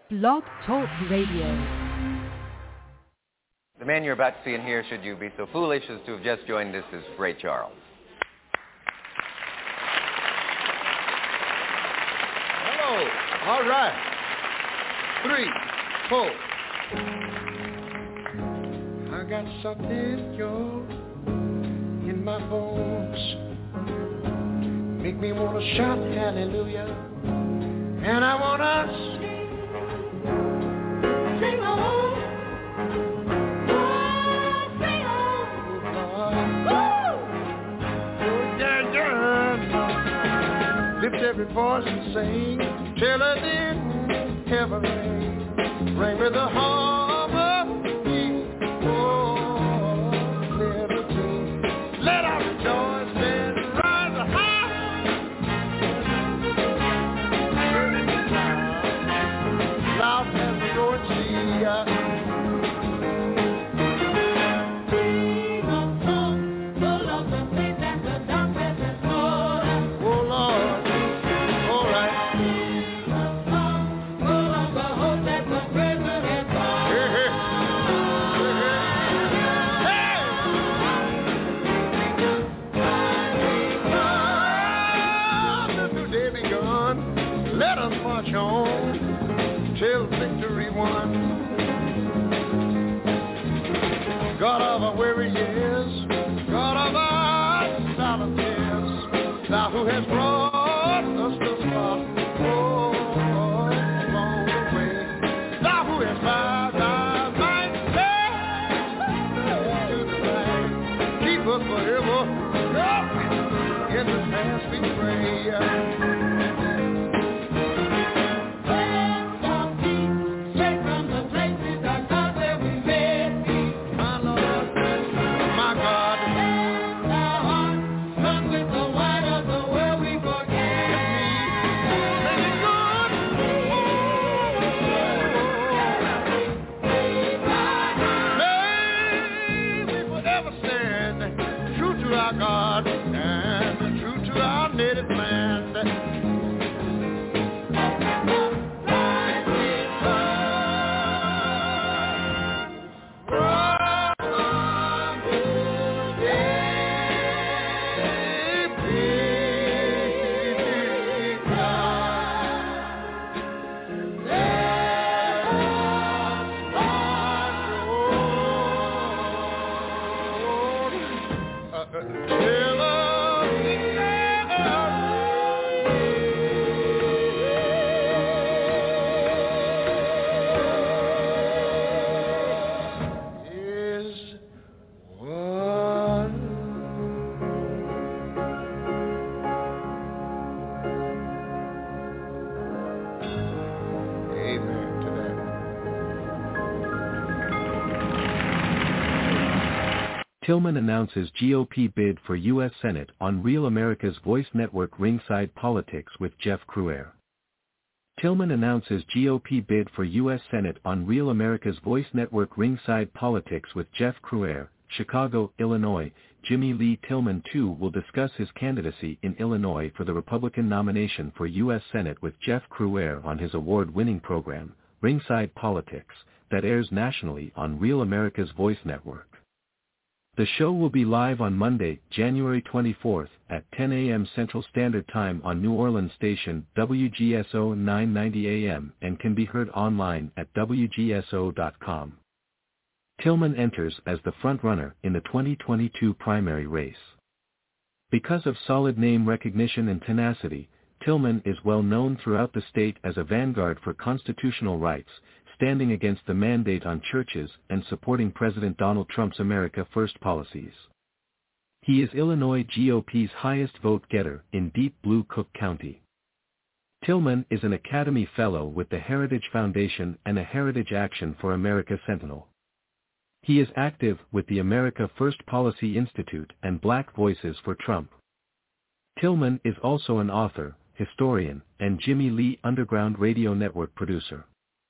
Blog Talk Radio. The man you're about to see and hear, should you be so foolish as to have just joined us, is Ray Charles. Hello. All right. 3, 4. I got something, y'all, in my bones. Make me want to shout hallelujah. And I want to sing on. Lift every voice and sing till it in heaven ring with the harmony. Oh, liberty. Let our rejoice and rise high. Loud as the Lord sea. Till victory won. God of our weary years, God of our silent tears, thou who has brought us thus far, oh, along the way, thou who has bowed thy might to the light, keep us forever, in the past we pray. Tillman announces GOP bid for U.S. Senate on Real America's Voice Network. Ringside Politics with Jeff Crouere. Tillman announces GOP bid for U.S. Senate on Real America's Voice Network. Ringside Politics with Jeff Crouere, Chicago, Illinois. Jimmy Lee Tillman, too, will discuss his candidacy in Illinois for the Republican nomination for U.S. Senate with Jeff Crouere on his award-winning program, Ringside Politics, that airs nationally on Real America's Voice Network. The show will be live on Monday, January 24th at 10 a.m. Central Standard Time on New Orleans station WGSO 990 AM and can be heard online at WGSO.com. Tillman enters as the front-runner in the 2022 primary race. Because of solid name recognition and tenacity, Tillman is well known throughout the state as a vanguard for constitutional rights, standing against the mandate on churches and supporting President Donald Trump's America First policies. He is Illinois GOP's highest vote-getter in Deep Blue Cook County. Tillman is an Academy Fellow with the Heritage Foundation and a Heritage Action for America Sentinel. He is active with the America First Policy Institute and Black Voices for Trump. Tillman is also an author, historian, and Jimmy Lee Underground Radio Network producer.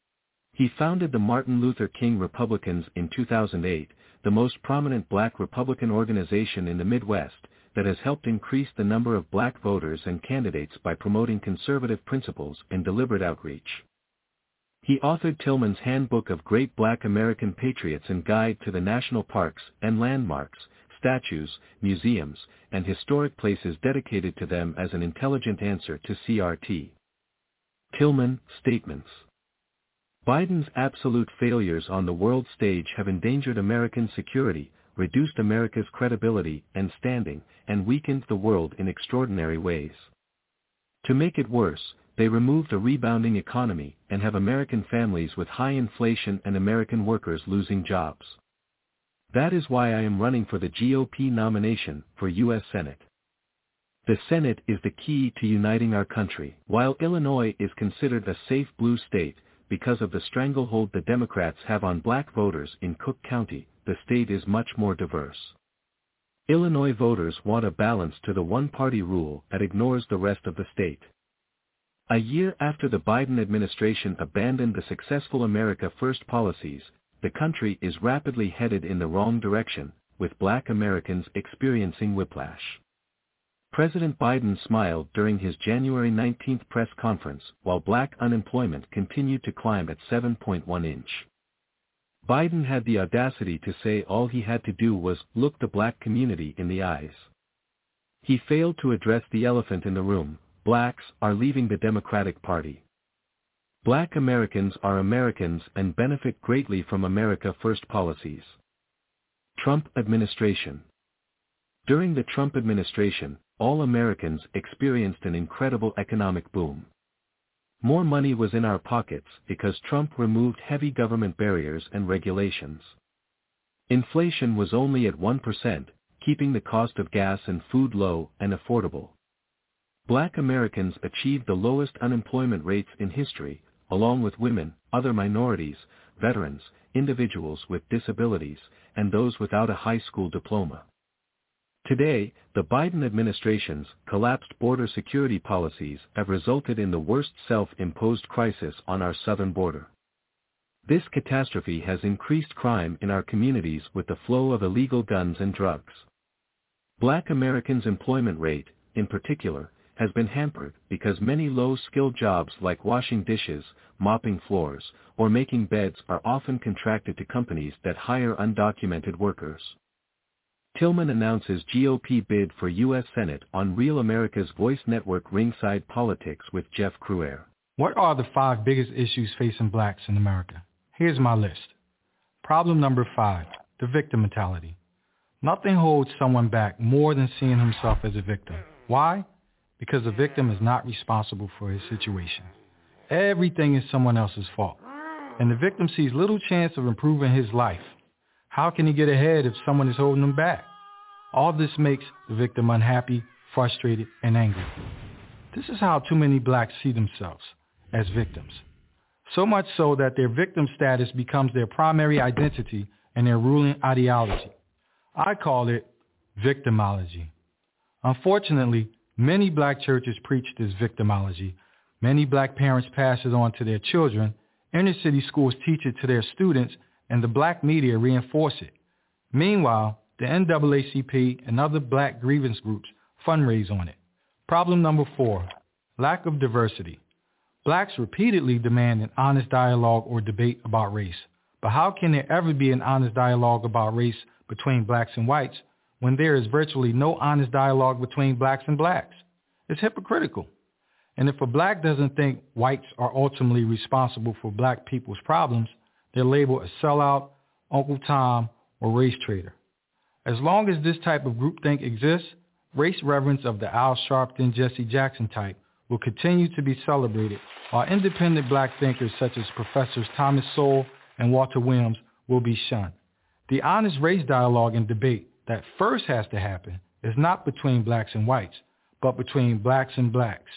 He founded the Martin Luther King Republicans in 2008, the most prominent Black Republican organization in the Midwest, that has helped increase the number of Black voters and candidates by promoting conservative principles and deliberate outreach. He authored Tillman's Handbook of Great Black American Patriots and Guide to the National Parks and Landmarks, Statues, Museums, and Historic Places dedicated to them as an intelligent answer to CRT. Tillman, Statements. Biden's absolute failures on the world stage have endangered American security, reduced America's credibility and standing, and weakened the world in extraordinary ways. To make it worse, they removed a rebounding economy and have American families with high inflation and American workers losing jobs. That is why I am running for the GOP nomination for U.S. Senate. The Senate is the key to uniting our country. While Illinois is considered a safe blue state because of the stranglehold the Democrats have on black voters in Cook County, the state is much more diverse. Illinois voters want a balance to the one-party rule that ignores the rest of the state. A year after the Biden administration abandoned the successful America First policies, the country is rapidly headed in the wrong direction, with black Americans experiencing whiplash. President Biden smiled during his January 19 press conference while black unemployment continued to climb at 7.1%. Biden had the audacity to say all he had to do was look the black community in the eyes. He failed to address the elephant in the room: blacks are leaving the Democratic Party. Black Americans are Americans and benefit greatly from America First policies. Trump administration. During the Trump administration, all Americans experienced an incredible economic boom. More money was in our pockets because Trump removed heavy government barriers and regulations. Inflation was only at 1%, keeping the cost of gas and food low and affordable. Black Americans achieved the lowest unemployment rates in history, along with women, other minorities, veterans, individuals with disabilities, and those without a high school diploma. Today, the Biden administration's collapsed border security policies have resulted in the worst self-imposed crisis on our southern border. This catastrophe has increased crime in our communities with the flow of illegal guns and drugs. Black Americans' employment rate, in particular, has been hampered because many low-skilled jobs like washing dishes, mopping floors, or making beds are often contracted to companies that hire undocumented workers. Tillman announces GOP bid for U.S. Senate on Real America's Voice Network Ringside Politics with Jeff Cruer. What are the 5 biggest issues facing blacks in America? Here's my list. Problem number 5, the victim mentality. Nothing holds someone back more than seeing himself as a victim. Why? Because the victim is not responsible for his situation. Everything is someone else's fault, and the victim sees little chance of improving his life. How can he get ahead if someone is holding him back? All this makes the victim unhappy, frustrated, and angry. This is how too many blacks see themselves, as victims. So much so that their victim status becomes their primary identity and their ruling ideology. I call it victimology. Unfortunately, many black churches preach this victimology. Many black parents pass it on to their children, inner city schools teach it to their students, and the black media reinforce it. Meanwhile, the NAACP and other black grievance groups fundraise on it. Problem number 4, lack of diversity. Blacks repeatedly demand an honest dialogue or debate about race. But how can there ever be an honest dialogue about race between blacks and whites when there is virtually no honest dialogue between blacks and blacks? It's hypocritical. And if a black doesn't think whites are ultimately responsible for black people's problems, they're labeled a sellout, Uncle Tom, or race traitor. As long as this type of groupthink exists, race reverence of the Al Sharpton, Jesse Jackson type will continue to be celebrated, while independent black thinkers such as Professors Thomas Sowell and Walter Williams will be shunned. The honest race dialogue and debate that first has to happen is not between blacks and whites, but between blacks and blacks.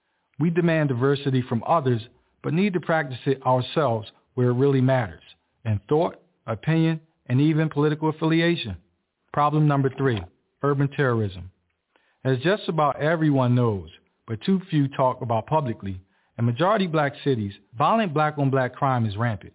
We demand diversity from others, but need to practice it ourselves where it really matters, in thought, opinion, and even political affiliation. Problem number 3, urban terrorism. As just about everyone knows, but too few talk about publicly, in majority black cities, violent black-on-black crime is rampant.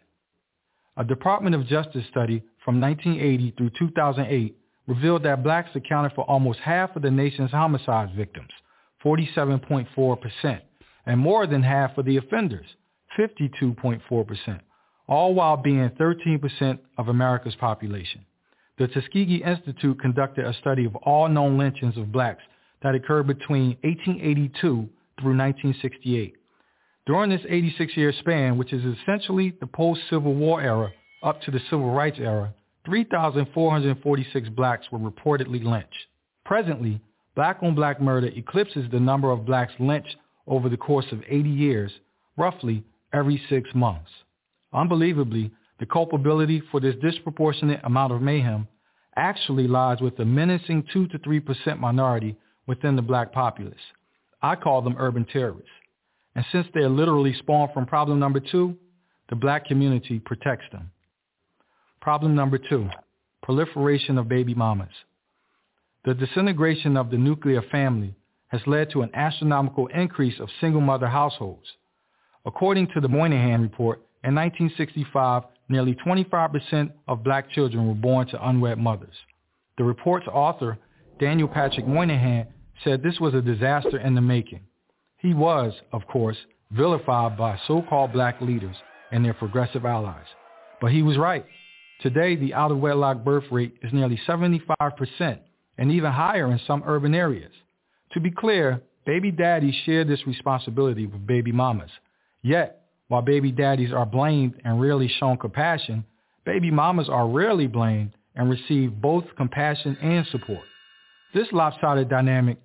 A Department of Justice study from 1980 through 2008 revealed that blacks accounted for almost half of the nation's homicide victims, 47.4%, and more than half of the offenders, 52.4%, all while being 13% of America's population. The Tuskegee Institute conducted a study of all known lynchings of blacks that occurred between 1882 through 1968. During this 86-year span, which is essentially the post-Civil War era up to the Civil Rights era, 3,446 blacks were reportedly lynched. Presently, black-on-black murder eclipses the number of blacks lynched over the course of 80 years, roughly every 6 months. Unbelievably, the culpability for this disproportionate amount of mayhem actually lies with a menacing 2 to 3% minority within the black populace. I call them urban terrorists. And since they are literally spawned from problem number 2, the black community protects them. Problem number 2, proliferation of baby mamas. The disintegration of the nuclear family has led to an astronomical increase of single-mother households. According to the Moynihan Report, in 1965, nearly 25% of black children were born to unwed mothers. The report's author, Daniel Patrick Moynihan, said this was a disaster in the making. He was, of course, vilified by so-called black leaders and their progressive allies. But he was right. Today, the out-of-wedlock birth rate is nearly 75% and even higher in some urban areas. To be clear, baby daddies share this responsibility with baby mamas. Yet, while baby daddies are blamed and rarely shown compassion, baby mamas are rarely blamed and receive both compassion and support. This lopsided dynamic.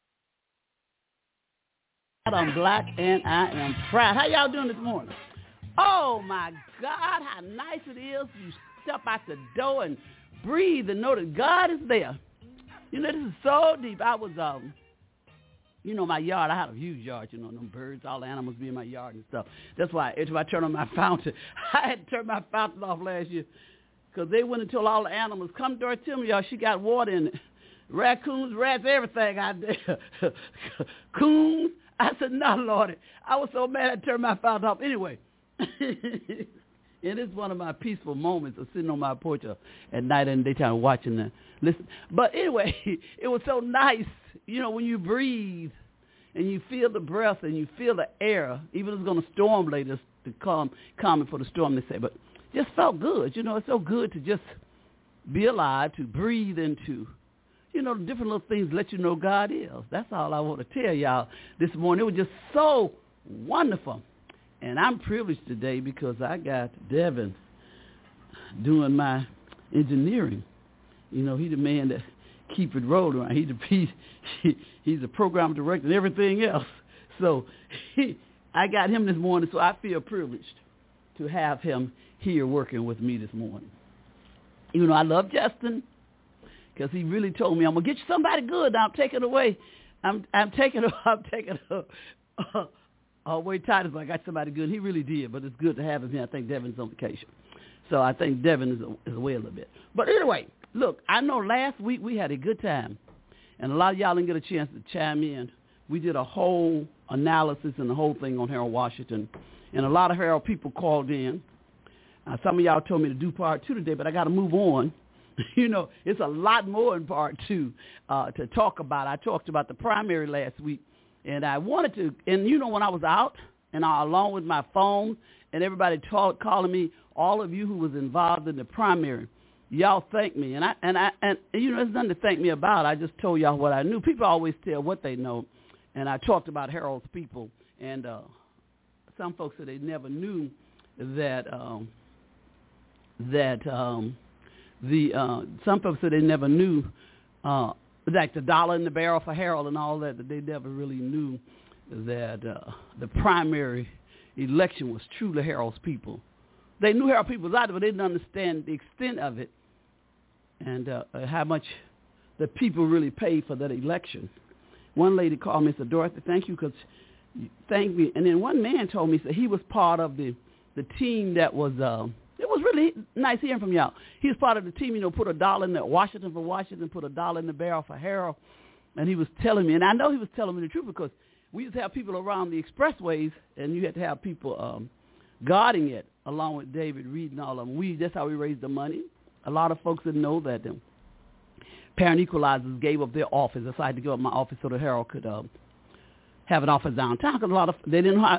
I'm black and I am proud. How y'all doing this morning? Oh my God, how nice it is. You step out the door and breathe and know that God is there. You know, this is so deep. I was, my yard, I had a huge yard, them birds, all the animals be in my yard and stuff. That's why every time I turn on my fountain, I had to turn my fountain off last year because they went and told all the animals, come Dorothy, y'all, she got water in it. Raccoons, rats, everything out there. Coons. I said, no, Lord. I was so mad I turned my fountain off. Anyway, and it's one of my peaceful moments of sitting on my porch at night and daytime watching and listen. But anyway, it was so nice, when you breathe and you feel the breath and you feel the air, even if it's going to storm later, to calm for the storm, they say. But just felt good. It's so good to just be alive, to breathe into. The different little things let you know God is. That's all I want to tell y'all this morning. It was just so wonderful. And I'm privileged today because I got Devin doing my engineering. He's the man that keep it rolling. He's the program director and everything else. So I got him this morning, so I feel privileged to have him here working with me this morning. I love Justin. Because he really told me, I'm going to get you somebody good. Now I'm taking it away. I'm taking it away Titus, but I got somebody good. He really did, but it's good to have him here. I think Devin's on vacation. So I think Devin is away a little bit. But anyway, look, I know last week we had a good time. And a lot of y'all didn't get a chance to chime in. We did a whole analysis and the whole thing on Harold Washington. And a lot of Harold people called in. Some of y'all told me to do part 2 today, but I got to move on. It's a lot more in part 2 to talk about. I talked about the primary last week, and I wanted to, and when I was out, and along with my phone, and everybody calling me, all of you who was involved in the primary, y'all thanked me, and there's nothing to thank me about. I just told y'all what I knew. People always tell what they know, and I talked about Harold's people, and some folks said they never knew that some folks said they never knew, like the dollar in the barrel for Harold and all that they never really knew that the primary election was truly Harold's people. They knew Harold people was out there, but they didn't understand the extent of it and how much the people really paid for that election. One lady called me and said, Dorothy, thank you, because thank me. And then one man told me, said he was part of the team that was it was really nice hearing from y'all. He was part of the team, put $1 in there. Washington for Washington, put $1 in the barrel for Harold. And he was telling me, and I know he was telling me the truth because we used to have people around the expressways, and you had to have people guarding it, along with David Reed and all of them. That's how we raised the money. A lot of folks didn't know that Parent Equalizers gave up their office. I decided to give up my office so that Harold could have an office downtown because they didn't know how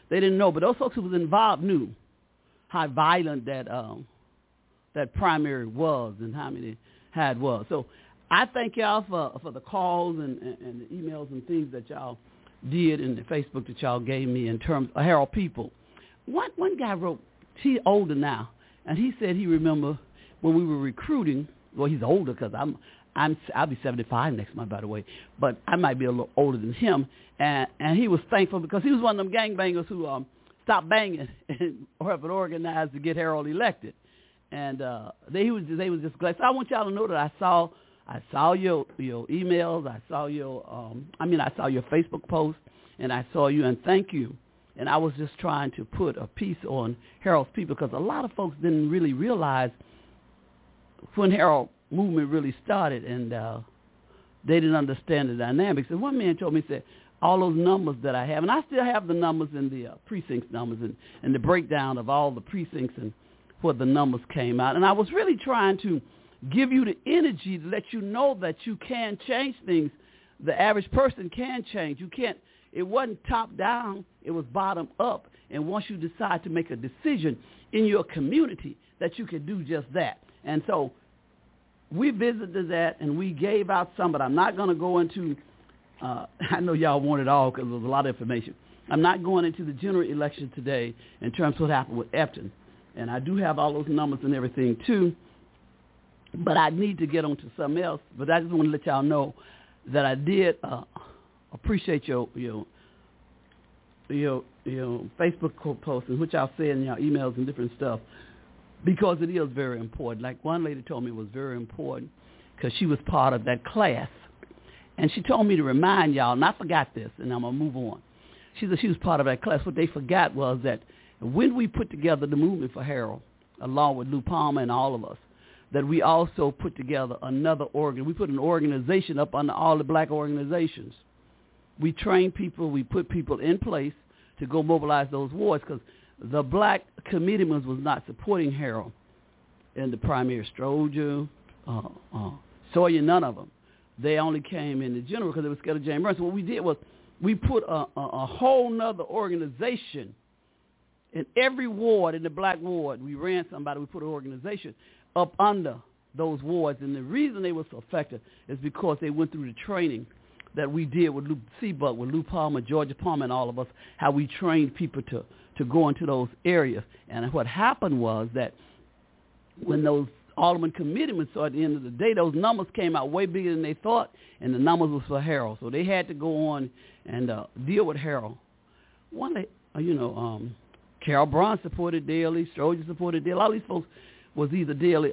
They didn't know, but those folks who was involved knew how violent that primary was and how many had was. So I thank y'all for the calls and the emails and things that y'all did and the Facebook that y'all gave me in terms of Harold People. One guy wrote, he's older now, and he said he remember when we were recruiting. Well, he's older because I'll be 75 next month, by the way, but I might be a little older than him. And he was thankful because he was one of them gangbangers who stopped banging and helped organized to get Harold elected. And they was just glad. So I want y'all to know that I saw your emails, I saw your Facebook post, and I saw you, and thank you. And I was just trying to put a piece on Harold's People because a lot of folks didn't really realize when Harold movement really started, and they didn't understand the dynamics. And one man told me, he said, all those numbers that I have, and I still have the numbers in the precincts numbers and the breakdown of all the precincts and what the numbers came out. And I was really trying to give you the energy to let you know that you can change things. The average person can change. You can't. It wasn't top down. It was bottom up. And once you decide to make a decision in your community, that you can do just that. And so we visited that, and we gave out some, but I'm not going to go into, I know y'all want it all because there's a lot of information. I'm not going into the general election today in terms of what happened with Epton. And I do have all those numbers and everything, too. But I need to get on to something else. But I just want to let y'all know that I did appreciate your Facebook posts and what y'all said in your emails and different stuff, because it is very important. Like one lady told me it was very important because she was part of that class. And she told me to remind y'all, and I forgot this, and I'm going to move on. She said she was part of that class. What they forgot was that when we put together the movement for Harold, along with Lou Palmer and all of us, that we also put together another organ. We put an organization up under all the black organizations. We trained people. We put people in place to go mobilize those wards because the black committeemen was not supporting Harold in the primary. Stroger, Sawyer, none of them. They only came in the general because they were scared of James Burns. So what we did was we put a whole nother organization in every ward, in the black ward. We ran somebody, we put an organization up under those wards. And the reason they were so effective is because they went through the training that we did with Lou Seabuck, with Lou Palmer, Georgia Palmer, and all of us, how we trained people to go into those areas. And what happened was that when those alderman committeemen saw at the end of the day, those numbers came out way bigger than they thought, and the numbers was for Harold. So they had to go on and deal with Harold. One day, Carol Brown supported Daley, Stroger supported Daley. All these folks was either Daley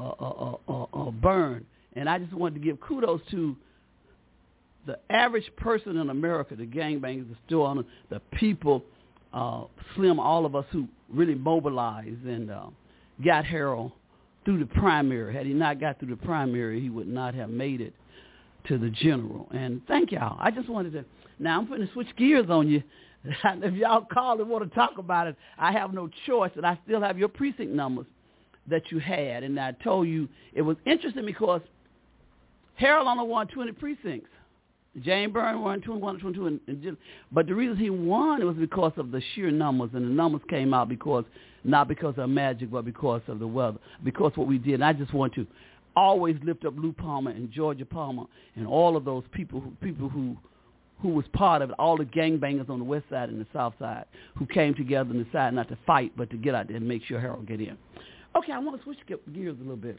or Byrne. And I just wanted to give kudos to the average person in America, the gangbangers, the store owners, the people, Slim, all of us who really mobilized and got Harold through the primary. Had he not got through the primary, he would not have made it to the general. And thank y'all. I just wanted to, now I'm going to switch gears on you. If y'all call and want to talk about it, I have no choice, and I still have your precinct numbers that you had. And I told you it was interesting because Harold only won 20 precincts. James Byrne won 21, 22, but the reason he won was because of the sheer numbers, and the numbers came out not because of magic, but because of the weather, because what we did. And I just want to always lift up Lou Palmer and Georgia Palmer and all of those people who was part of it, all the gangbangers on the west side and the south side who came together and decided not to fight, but to get out there and make sure Harold get in. Okay, I want to switch gears a little bit.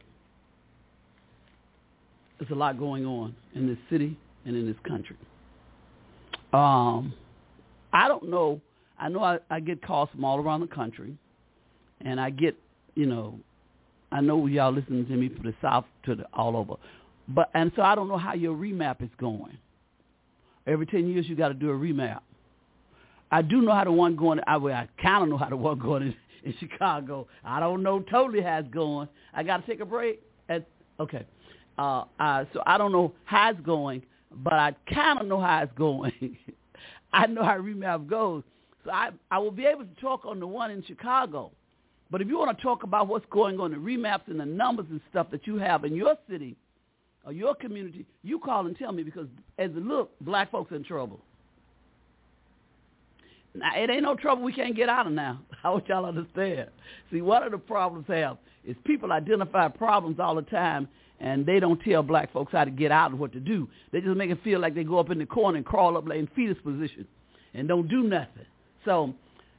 There's a lot going on in this city and in this country. I don't know. I know I get calls from all around the country, and I get, I know y'all listening to me from the south to all over. And so I don't know how your remap is going. Every 10 years you got to do a remap. I do know how the one going, I kind of know how the one going in Chicago. I don't know totally how it's going. I got to take a break. Okay. So I don't know how it's going, but I kind of know how it's going. I know how remap goes. So I will be able to talk on the one in Chicago. But if you want to talk about what's going on, the remaps and the numbers and stuff that you have in your city or your community, you call and tell me, because as it looks, black folks are in trouble. Now, it ain't no trouble we can't get out of now. I want y'all to understand. See, one of the problems is people identify problems all the time, and they don't tell black folks how to get out and what to do. They just make it feel like they go up in the corner and crawl up like in fetus position and don't do nothing. So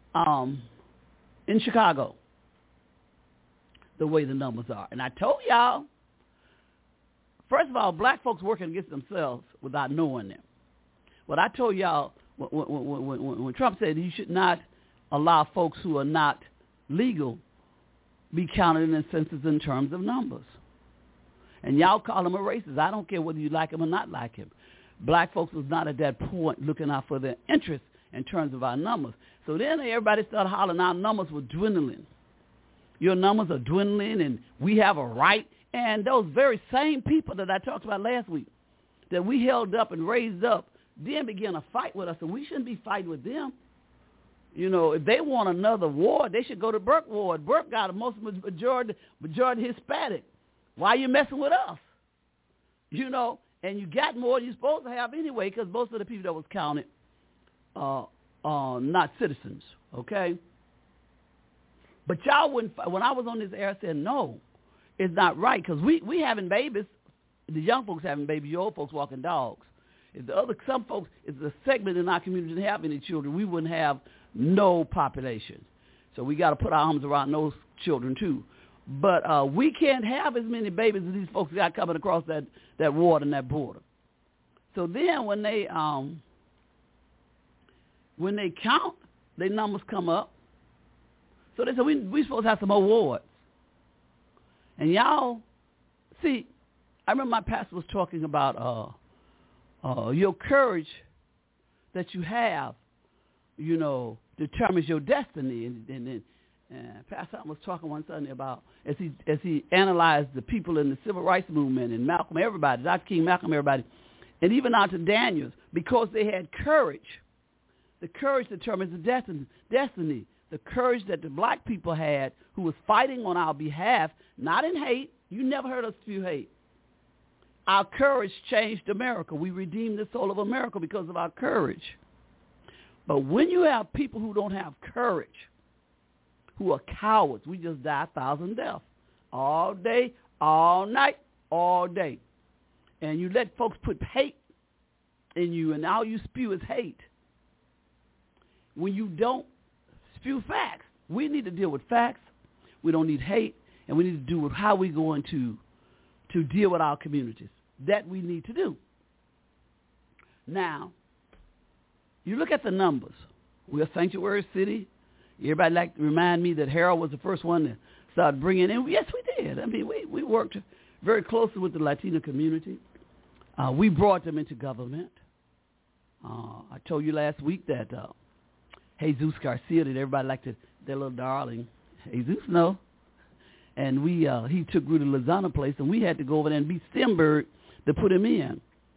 in Chicago, the way the numbers are. And I told y'all, first of all, black folks working against themselves without knowing them. What I told y'all, when Trump said you should not allow folks who are not legal be counted in the census in terms of numbers. And y'all call him a racist. I don't care whether you like him or not like him. Black folks was not at that point looking out for their interests in terms of our numbers. So then everybody started hollering our numbers were dwindling. Your numbers are dwindling and we have a right. And those very same people that I talked about last week that we held up and raised up then began to fight with us, and we shouldn't be fighting with them. You know, if they want another ward, they should go to Burke Ward. Burke got a majority Hispanic. Why are you messing with us? You know, and you got more than you're supposed to have anyway, because most of the people that was counted are not citizens, okay? But y'all wouldn't, when I was on this air, I said, no, it's not right, because we having babies, the young folks having babies, your old folks walking dogs. If some folks, if the segment in our community didn't have any children, we wouldn't have no population. So we got to put our arms around those children too. But we can't have as many babies as these folks got coming across that water and that border. So then when they count, their numbers come up. So they said we supposed to have some more wards. And y'all, see, I remember my pastor was talking about your courage that you have, you know, determines your destiny. And Pastor was talking one Sunday about as he analyzed the people in the civil rights movement and Malcolm, everybody, Dr. King, Malcolm, everybody, and even out to Daniels, because they had courage. The courage determines the destiny. The courage that the black people had who was fighting on our behalf, not in hate. You never heard us spew hate. Our courage changed America. We redeemed the soul of America because of our courage. But when you have people who don't have courage, who are cowards, we just die 1,000 deaths all day, all night, all day. And you let folks put hate in you, and all you spew is hate. When you don't spew facts, we need to deal with facts. We don't need hate, and we need to do with how we're going to deal with our communities. That we need to do. Now, you look at the numbers. We're a sanctuary city. Everybody like to remind me that Harold was the first one to start bringing in. Yes, we did. I mean, we worked very closely with the Latino community. We brought them into government. I told you last week that Jesus Garcia, that everybody liked their little darling. Jesus, no. And he took Rudy Lozano place, and we had to go over there and beat Stenberg to put him in.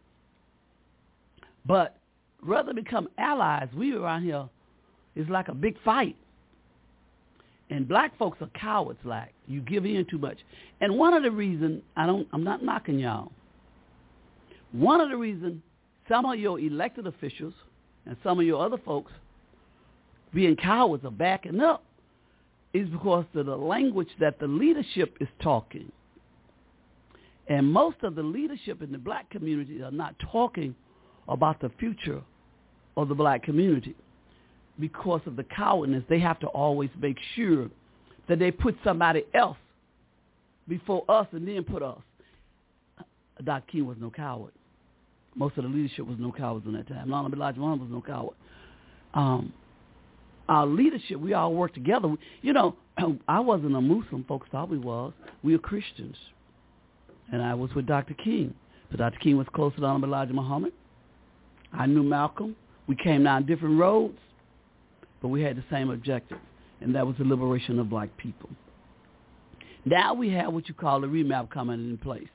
But rather than become allies, we around here, it's like a big fight. And black folks are cowards, like you give in too much. And one of the reasons, I'm not knocking y'all. One of the reasons some of your elected officials and some of your other folks being cowards are backing up is because of the language that the leadership is talking. And most of the leadership in the black community are not talking about the future of the black community. Because of the cowardness, they have to always make sure that they put somebody else before us and then put us. Dr. King was no coward. Most of the leadership was no cowards in that time. Lana Elijah Muhammad was no coward. Our leadership, we all work together. You know, I wasn't a Muslim. Folks thought we was. We were Christians. And I was with Dr. King. But Dr. King was close to Lana Elijah Muhammad. I knew Malcolm. We came down different roads, but we had the same objective, and that was the liberation of black people. Now we have what you call the remap coming in place.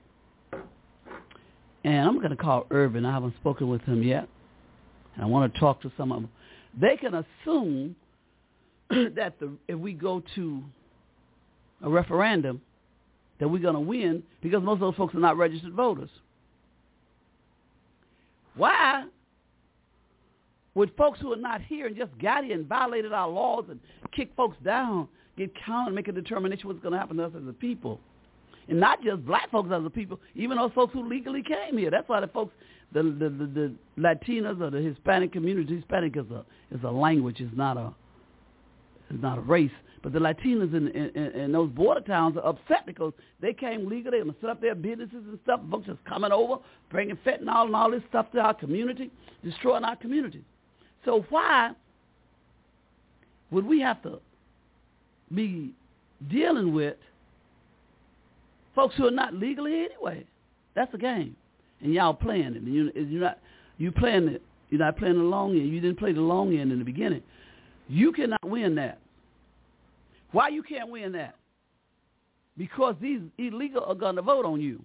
And I'm going to call Irvin. I haven't spoken with him yet. And I want to talk to some of them. They can assume that if we go to a referendum, that we're going to win because most of those folks are not registered voters. Why with folks who are not here and just got here and violated our laws and kicked folks down, get counted and make a determination what's going to happen to us as a people. And not just black folks as a people, even those folks who legally came here. That's why the folks, the Latinas or the Hispanic community, Hispanic is a language, is not a race. But the Latinas in those border towns are upset because they came legally. They're going to set up their businesses and stuff. Folks just coming over, bringing fentanyl and all this stuff to our community, destroying our community. So why would we have to be dealing with folks who are not legally anyway? That's a game, and y'all playing it. And you're playing it. You're not playing the long end. You didn't play the long end in the beginning. You cannot win that. Why you can't win that? Because these illegal are going to vote on you.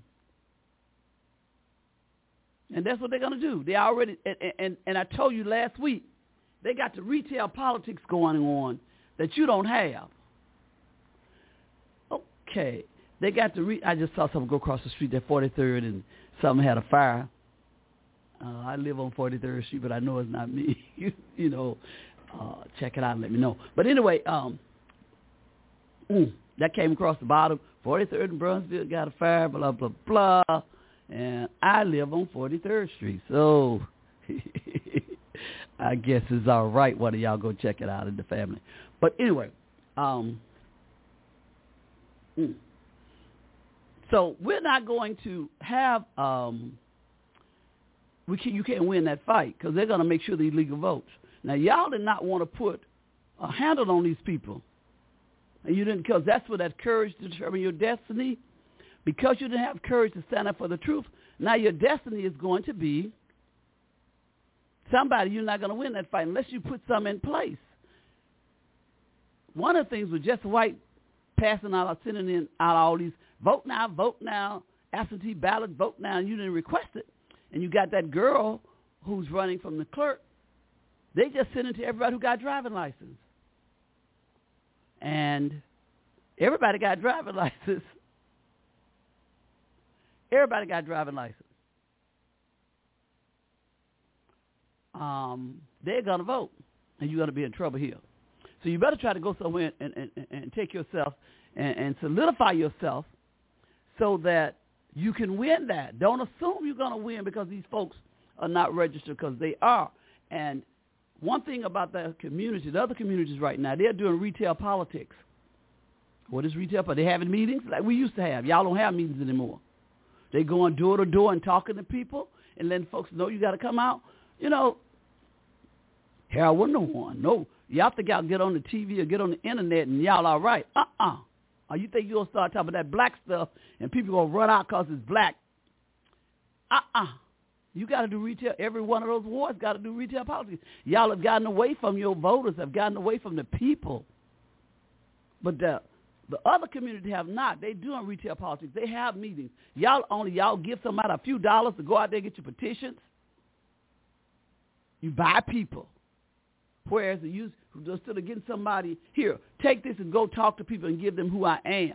And that's what they're going to do. They already, and I told you last week, they got the retail politics going on that you don't have. Okay. They got I just saw someone go across the street at 43rd and something had a fire. I live on 43rd Street, but I know it's not me. you know, check it out and let me know. But anyway, that came across the bottom. 43rd and Brunsville got a fire, blah, blah, blah. And I live on 43rd Street. So I guess it's all right. One of y'all go check it out in the family. But anyway, so we're not going to have, you can't win that fight because they're going to make sure the illegal votes. Now, y'all did not want to put a handle on these people. And you didn't, because that's where that courage to determine your destiny. Because you didn't have courage to stand up for the truth, now your destiny is going to be somebody. You're not going to win that fight unless you put some in place. One of the things with Jesse White passing out, sending out all these vote now, absentee ballot, vote now, and you didn't request it. And you got that girl who's running from the clerk. They just sent it to everybody who got driving license. And everybody got driving license. Everybody got driving license. They're going to vote, and you're going to be in trouble here. So you better try to go somewhere and take yourself and solidify yourself so that you can win that. Don't assume you're going to win because these folks are not registered, because they are. And one thing about the community, the other communities right now, they're doing retail politics. What is retail politics? They're having meetings like we used to have. Y'all don't have meetings anymore. They going door to door and talking to people and letting folks know you got to come out. You know, Harold wasn't the one. No, y'all think y'all get on the TV or get on the internet and y'all all right. Or you think you'll start talking about that black stuff and people going to run out because it's black. You got to do retail. Every one of those wards got to do retail politics. Y'all have gotten away from your voters, have gotten away from the people. But the other community have not. They doing retail politics. They have meetings. Y'all give somebody a few dollars to go out there and get your petitions. You buy people. Whereas instead of getting somebody, here, take this and go talk to people and give them who I am.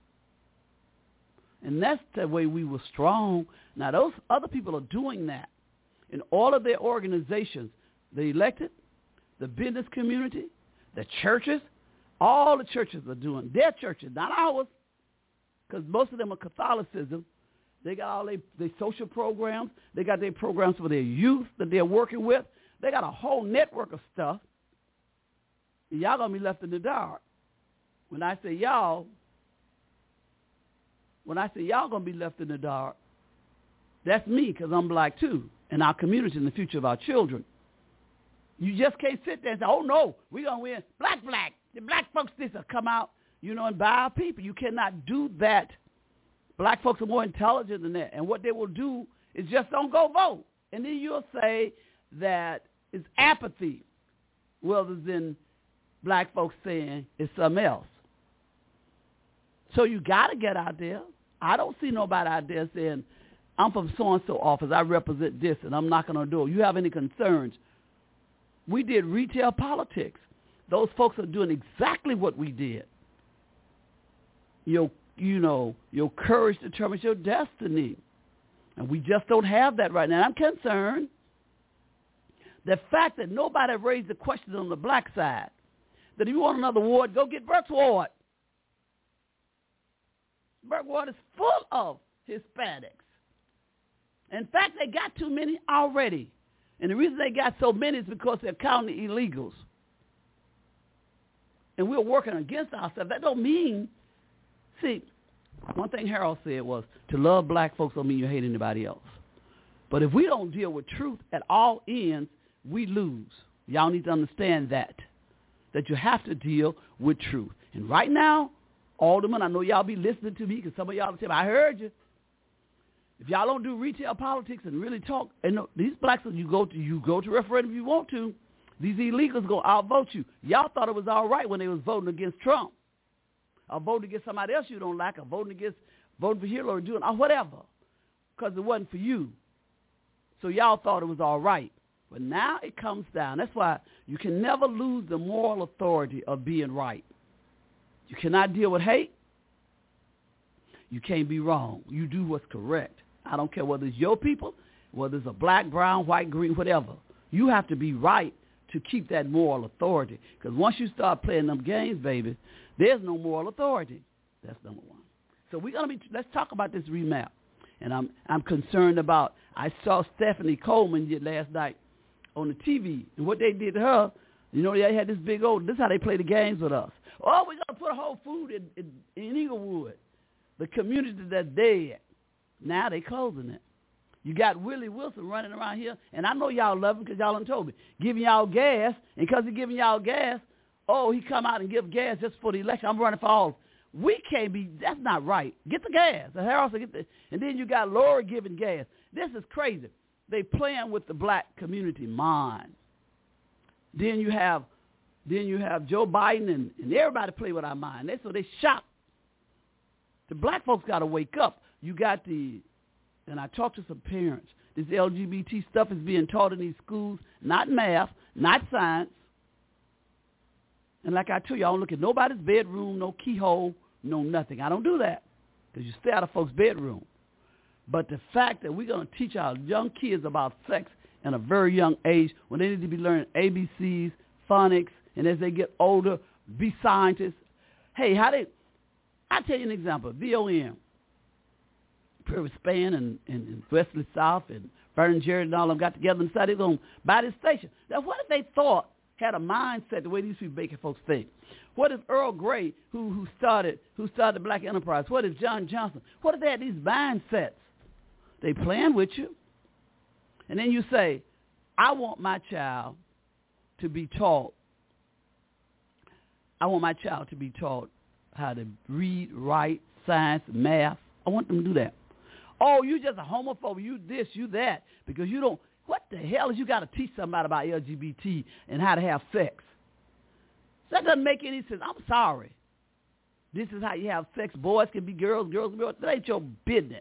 And that's the way we were strong. Now, those other people are doing that in all of their organizations. The elected, the business community, the churches, all the churches are doing their churches, not ours, because most of them are Catholicism. They got all their social programs. They got their programs for their youth that they're working with. They got a whole network of stuff. And y'all going to be left in the dark. When I say y'all going to be left in the dark, that's me, because I'm black too, and our community and the future of our children. You just can't sit there and say, oh, no, we're going to win. Black. The black folks this will come out, and buy our people. You cannot do that. Black folks are more intelligent than that. And what they will do is just don't go vote. And then you'll say that it's apathy rather than black folks saying it's something else. So you got to get out there. I don't see nobody out there saying, I'm from so-and-so office, I represent this, and I'm knocking on the door. You have any concerns? We did retail politics. Those folks are doing exactly what we did. Your courage determines your destiny. And we just don't have that right now. I'm concerned The fact that nobody raised the question on the black side, that if you want another ward, go get Burke's Ward. Burke Ward is full of Hispanics. In fact, they got too many already. And the reason they got so many is because they're counting illegals. And we're working against ourselves. That don't mean, see, one thing Harold said was, to love black folks don't mean you hate anybody else. But if we don't deal with truth at all ends, we lose. Y'all need to understand that you have to deal with truth. And right now, Alderman, I know y'all be listening to me because some of y'all tell me, I heard you. If y'all don't do retail politics and really talk, and these blacks, you go to referendum if you want to, these illegals going to outvote you. Y'all thought it was all right when they was voting against Trump, or voting against somebody else you don't like, or voting for Hillary, doing or whatever, because it wasn't for you. So y'all thought it was all right. But now it comes down. That's why you can never lose the moral authority of being right. You cannot deal with hate. You can't be wrong. You do what's correct. I don't care whether it's your people, whether it's a black, brown, white, green, whatever. You have to be right to keep that moral authority. Because once you start playing them games, baby, there's no moral authority. That's number one. So let's talk about this remap. And I'm concerned about, I saw Stephanie Coleman last night on the TV, and what they did to her, they had this big old, this is how they play the games with us. Oh, we're going to put a Whole Food in Inglewood, the community that's dead. Now they closing it. You got Willie Wilson running around here, and I know y'all love him because y'all done told me, giving y'all gas, and because he's giving y'all gas, he come out and give gas just for the election. I'm running for all. We can't be, that's not right. Get the gas. The Harold said, and then you got Lori giving gas. This is crazy. They playing with the black community mind. Then you have Joe Biden and everybody play with our mind. So they shocked. The black folks got to wake up. You got and I talked to some parents, this LGBT stuff is being taught in these schools, not math, not science. And like I told you, I don't look at nobody's bedroom, no keyhole, no nothing. I don't do that because you stay out of folks' bedroom. But the fact that we're going to teach our young kids about sex at a very young age when they need to be learning ABCs, phonics, and as they get older, be scientists. Hey, I'll tell you an example. VOM, Prairie Span and Wesley South and Vernon Jarrett and all of them got together and decided they were going to buy this station. Now, what if they had a mindset the way these people making folks think? What if Earl Gray, who started Black Enterprise? What if John Johnson? What if they had these mindsets? They playing with you. And then you say, I want my child to be taught. I want my child to be taught how to read, write, science, math. I want them to do that. Oh, you just a homophobe. You this, you that. Because you don't. What the hell is you got to teach somebody about LGBT and how to have sex? That doesn't make any sense. I'm sorry. This is how you have sex. Boys can be girls, girls can be boys. That ain't your business.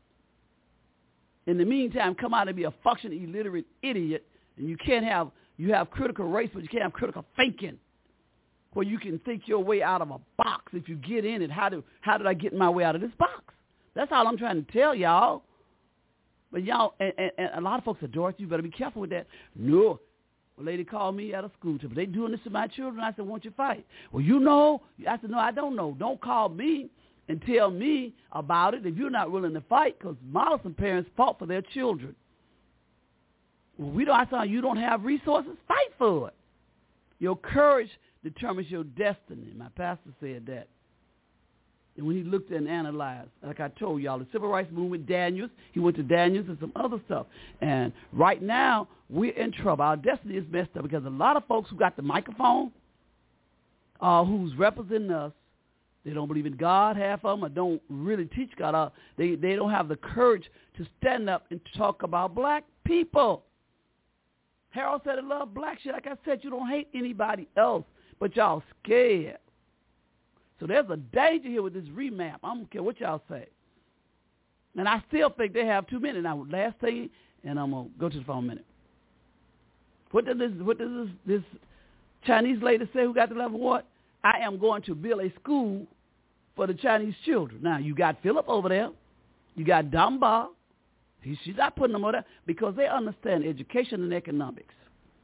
In the meantime, come out and be a functioning illiterate idiot, and you have critical race, but you can't have critical thinking, where you can think your way out of a box. If you get in it, how did I get my way out of this box? That's all I'm trying to tell y'all. But y'all, and a lot of folks say, Dorothy, you better be careful with that. No. A lady called me at a school trip. They doing this to my children. I said, won't you fight? Well, you know. I said, no, I don't know. Don't call me and tell me about it if you're not willing to fight, because some parents fought for their children. Well, I said, you don't have resources? Fight for it. Your courage determines your destiny. My pastor said that. And when he looked and analyzed, like I told y'all, the civil rights movement, Daniels, he went to Daniels and some other stuff. And right now, we're in trouble. Our destiny is messed up because a lot of folks who got the microphone, who's representing us, they don't believe in God, half of them, or don't really teach God. They don't have the courage to stand up and talk about black people. Harold said, I love black shit. Like I said, you don't hate anybody else, but y'all scared. So there's a danger here with this remap. I don't care what y'all say. And I still think they have 2 minutes. Now, last thing, and I'm going to go to the phone in a minute. What does this Chinese lady say who got the level what? I am going to build a school for the Chinese children. Now, you got Philip over there. You got Dunbar. She's not putting them over there because they understand education and economics.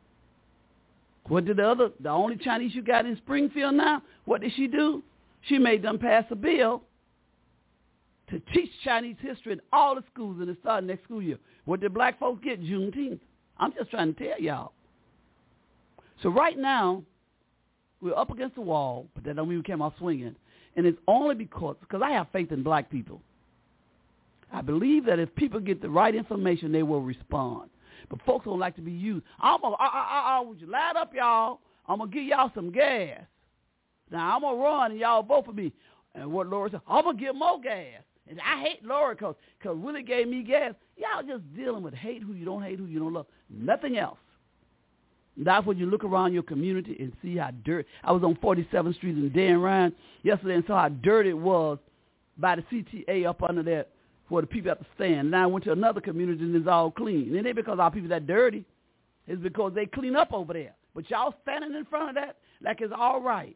What did the only Chinese you got in Springfield now, what did she do? She made them pass a bill to teach Chinese history in all the schools, and it started next school year. What did black folks get? Juneteenth. I'm just trying to tell y'all. So right now, we're up against the wall, but that don't mean we came off swinging. And it's only because I have faith in black people. I believe that if people get the right information, they will respond. But folks don't like to be used. Would you light up, y'all? I'm going to give y'all some gas. Now, I'm going to run, and y'all vote for me. And what Lori said, I'm going to give more gas. And I hate Lori because Willie gave me gas. Y'all just dealing with hate who you don't hate, who you don't love. Nothing else. That's when you look around your community and see how dirty. I was on 47th Street in Dan Ryan yesterday and saw how dirty it was by the CTA up under there for the people at the stand. Now I went to another community and it's all clean. It ain't because our people that dirty. It's because they clean up over there. But y'all standing in front of that like it's all right.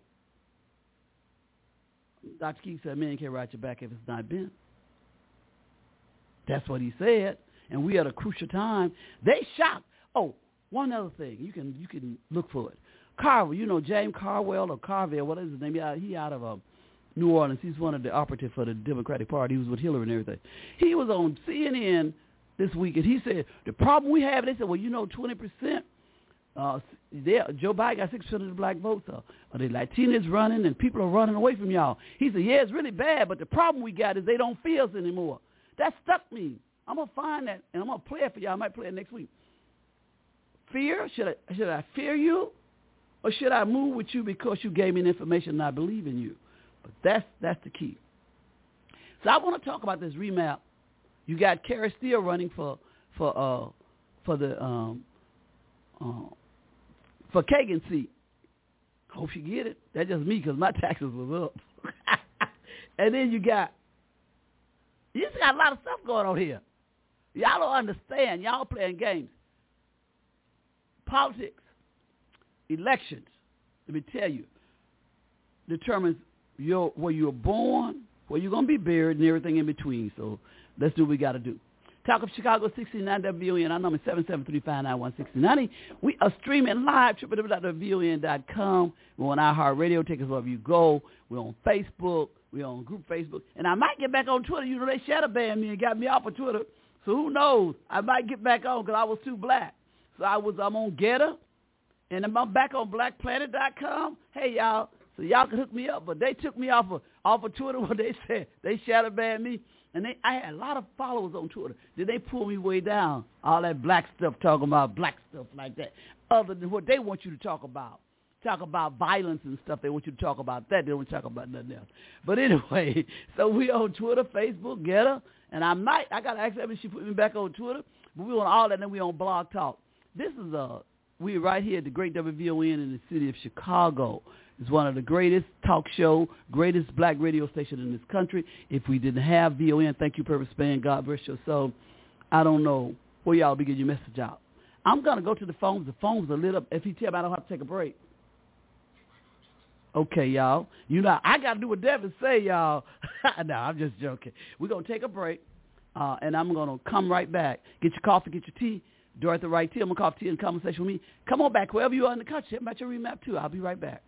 Dr. Keith said, man can't write your back if it's not been. That's what he said. And we at a crucial time. They shocked. Oh, one other thing. You can look for it. Carver, you know James Carwell or Carville, what is his name? He out of New Orleans. He's one of the operatives for the Democratic Party. He was with Hillary and everything. He was on CNN this week, and he said, the problem we have, they said, well, 20%. Joe Biden got 6% of the black votes. Are the Latinos running, and people are running away from y'all? He said, yeah, it's really bad, but the problem we got is they don't feel us anymore. That stuck me. I'm going to find that, and I'm going to play it for y'all. I might play it next week. Fear? Should I fear you? Or should I move with you because you gave me the information and I believe in you? But that's the key. So I want to talk about this remap. You got Carrie Steele running for Kagan's seat. Hope she get it. That's just me because my taxes was up. And then you got a lot of stuff going on here. Y'all don't understand. Y'all playing games. Politics, elections, let me tell you, determines where you're born, where you're going to be buried, and everything in between. So let's do what we got to do. Talk of Chicago 69 WVON. Our number is 773-591-6090. We are streaming live, www.von.com. We're on iHeartRadio. Take us wherever you go. We're on Facebook. We're on group Facebook. And I might get back on Twitter. They shadow banned me and got me off of Twitter. So who knows? I might get back on because I was too black. So I'm on Getter, and I'm back on blackplanet.com. Hey, y'all, so y'all can hook me up. But they took me off of Twitter when they said they shadow banned me. And I had a lot of followers on Twitter. Then they pulled me way down. All that black stuff, talking about black stuff like that. Other than what they want you to talk about. Talk about violence and stuff. They want you to talk about that. They don't want you to talk about nothing else. But anyway, so we on Twitter, Facebook, Getter. And I got to ask her if she put me back on Twitter. But we on all that, and then we on Blog Talk. This is we're right here at the great WVON in the city of Chicago. It's one of the greatest talk show, greatest black radio station in this country. If we didn't have VON, thank you, Purpose Band, God bless your soul. I don't know where y'all be getting your message out. I'm going to go to the phones. The phones are lit up. If you tell me I don't have to take a break. Okay, y'all. I got to do what Devin say, y'all. No, I'm just joking. We're going to take a break, and I'm going to come right back. Get your coffee, get your tea. Dorothy Wright, Tim McCoff, tea, and conversation with me. Come on back, wherever you are in the country. Tell me about your remap, too. I'll be right back.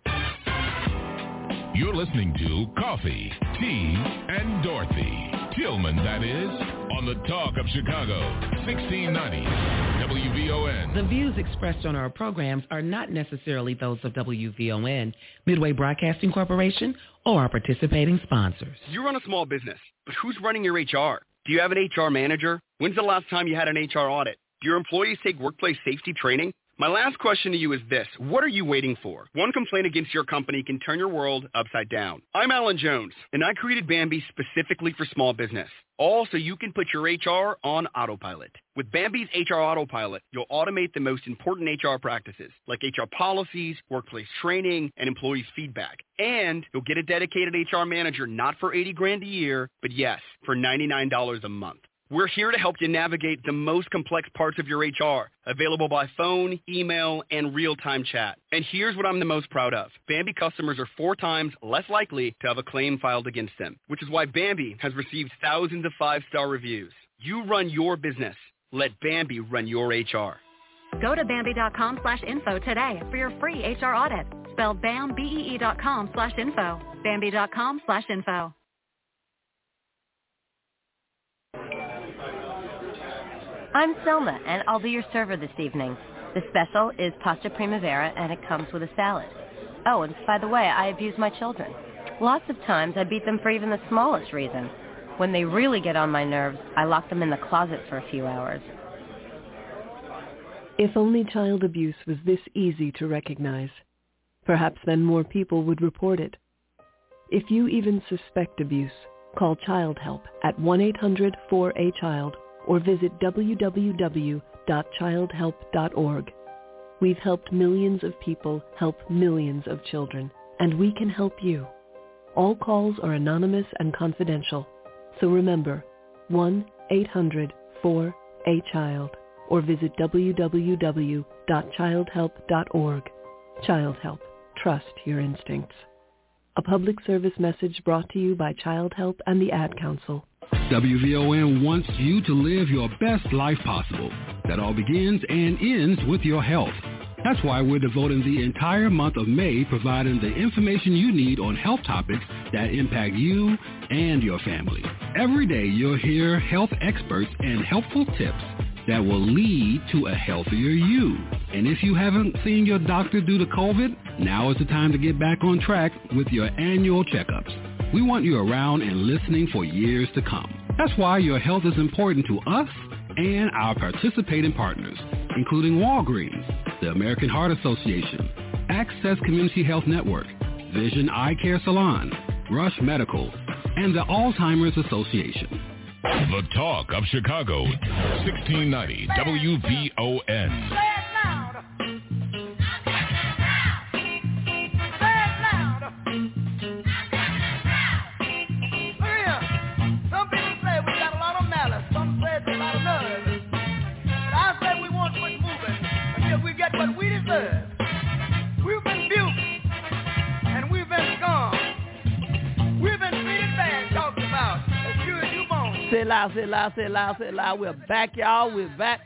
You're listening to Coffee, Tea, and Dorothy. Tillman, that is, on the Talk of Chicago, 1690 WVON. The views expressed on our programs are not necessarily those of WVON, Midway Broadcasting Corporation, or our participating sponsors. You run a small business, but who's running your HR? Do you have an HR manager? When's the last time you had an HR audit? Do your employees take workplace safety training? My last question to you is this. What are you waiting for? One complaint against your company can turn your world upside down. I'm Alan Jones, and I created Bambee specifically for small business. All so you can put your HR on autopilot. With Bambee's HR Autopilot, you'll automate the most important HR practices, like HR policies, workplace training, and employee feedback. And you'll get a dedicated HR manager not for $80,000 a year, but yes, for $99 a month. We're here to help you navigate the most complex parts of your HR, available by phone, email, and real-time chat. And here's what I'm the most proud of. Bambee customers are 4 times less likely to have a claim filed against them, which is why Bambee has received thousands of 5-star reviews. You run your business. Let Bambee run your HR. Go to Bambi.com/info today for your free HR audit. Spell BAM, BEE.com/info. Bambi.com/info. I'm Selma, and I'll be your server this evening. The special is pasta primavera, and it comes with a salad. Oh, and by the way, I abuse my children. Lots of times I beat them for even the smallest reason. When they really get on my nerves, I lock them in the closet for a few hours. If only child abuse was this easy to recognize, perhaps then more people would report it. If you even suspect abuse, call Child Help at 1-800-4A-CHILD or visit www.childhelp.org. We've helped millions of people help millions of children, and we can help you. All calls are anonymous and confidential. So remember, 1-800-4A-CHILD or visit www.childhelp.org. Child Help. Trust your instincts. A public service message brought to you by Child Help and the Ad Council. WVON wants you to live your best life possible. That all begins and ends with your health. That's why we're devoting the entire month of May providing the information you need on health topics that impact you and your family. Every day you'll hear health experts and helpful tips that will lead to a healthier you. And if you haven't seen your doctor due to COVID, now is the time to get back on track with your annual checkups. We want you around and listening for years to come. That's why your health is important to us and our participating partners, including Walgreens, the American Heart Association, Access Community Health Network, Vision Eye Care Salon, Rush Medical, and the Alzheimer's Association. The Talk of Chicago, 1690 WVON. What we deserve. We've been built and we've been scorned. We've been treated bad, talked about as sure as you born. Say it loud, say it loud, say it loud, say it loud. We're back, y'all. We're back.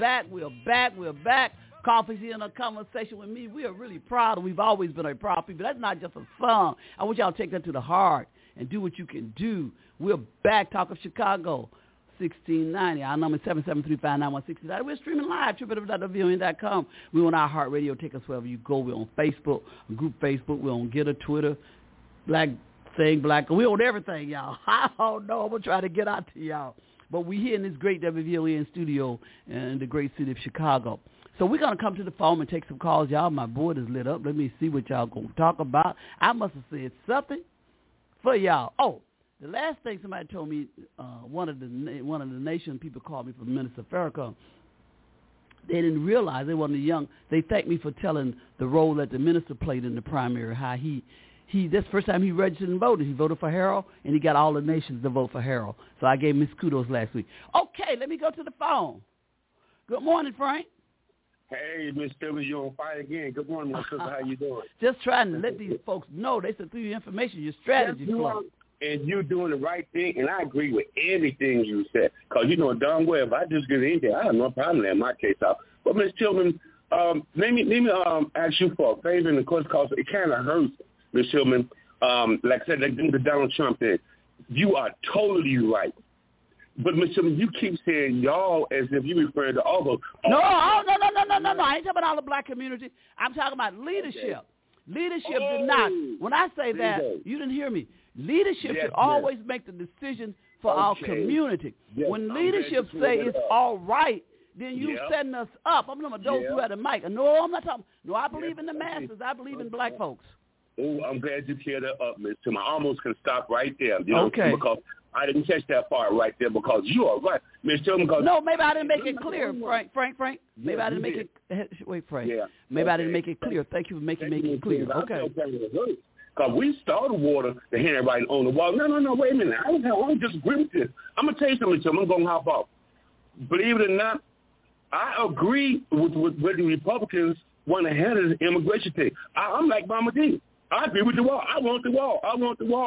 Coffee's here in a conversation with me. We are really proud, and we've always been a proud people. That's not just a song. I want y'all to take that to the heart and do what you can do. We're back, Talk of Chicago. 1690. Our number is 773-591-60. We're streaming live, www.wvon.com. We're on our Heart Radio. Take us wherever you go. We're on Facebook, group Facebook. We're on Getter, Twitter, Black. We're on everything, y'all. I don't know. I'm going to try to get out to y'all. But we're here in this great WVON studio in the great city of Chicago. So we're going to come to the phone and take some calls, y'all. My board is lit up. Let me see what y'all going to talk about. I must have said something for y'all. Oh. The last thing somebody told me, one of the nation people called me from Minister Farrakhan. They didn't realize they wasn't young. They thanked me for telling the role that the minister played in the primary. How he that's the first time he registered and voted. He voted for Harold, and he got all the nations to vote for Harold. So I gave him his kudos last week. Okay, let me go to the phone. Good morning, Frank. Hey, Miss Philly, you're on fire again. Good morning, my sister. How you doing? Just trying to let these folks know. They said through your information, your strategy flow. And you're doing the right thing, and I agree with everything you said. Because you know darn well, if I just get in there, I have no problem letting my case out. But, Ms. Tillman, let me ask you for a favor, and of course, because it kind of hurts, Ms. Tillman. Like I said, like the Donald Trump did. You are totally right. But, Ms. Tillman, you keep saying y'all as if you refer to all those. No. I ain't talking about all the black community. I'm talking about leadership. Okay. Leadership did not. When I say that, you didn't hear me. Leadership should always make the decision for our community. Yes, when leadership say it's all right, then you setting us up. I'm talking about those who had a mic. No, I'm not talking. No, I believe in the masses. I believe in black folks. Oh, I'm glad you cleared that up, Miss Tim. I almost can stop right there. You know, because I didn't catch that part right there because you are right, Miss Tim. No, maybe I didn't make it clear, Frank. Maybe I didn't make it. Wait, Frank. Yeah. Maybe I didnn't make it clear. Thank you for making it clear. Okay. Because we started water, the handwriting on the wall. No, wait a minute. I don't disagree with this. I'm going to tell you something, Tim. I'm going to hop off. Believe it or not, I agree with the Republicans want to handle the immigration thing. I'm like Mama D. I agree with the wall. I want the wall.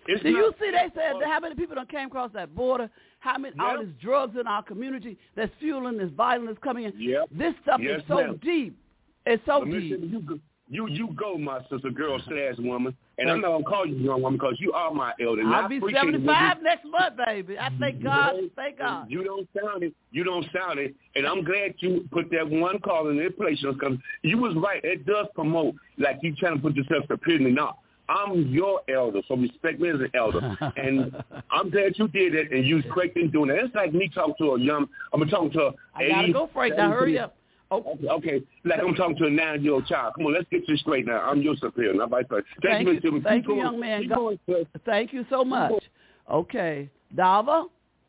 Do you see they said how many people done came across that border? How many all these drugs in our community that's fueling this violence coming in? Yep. This stuff is so deep. It's so deep. You go, my sister, girl / woman, and I'm not gonna call you young woman because you are my elder. I'll be 75 next month, baby. I thank God. Thank God. You don't sound it, and I'm glad you put that one call in their place because you was right. It does promote like you trying to put yourself to prison. Now I'm your elder, so respect me as an elder, and I'm glad you did it, and you was correct in doing it. It's like me talking to I'm talking to. I gotta go, Frank. Now hurry up. Okay, like I'm talking to a 9-year-old child. Come on, let's get this straight now. I'm your superior, not vice versa. Thank you, young man. Thank you so much. Okay, Dava?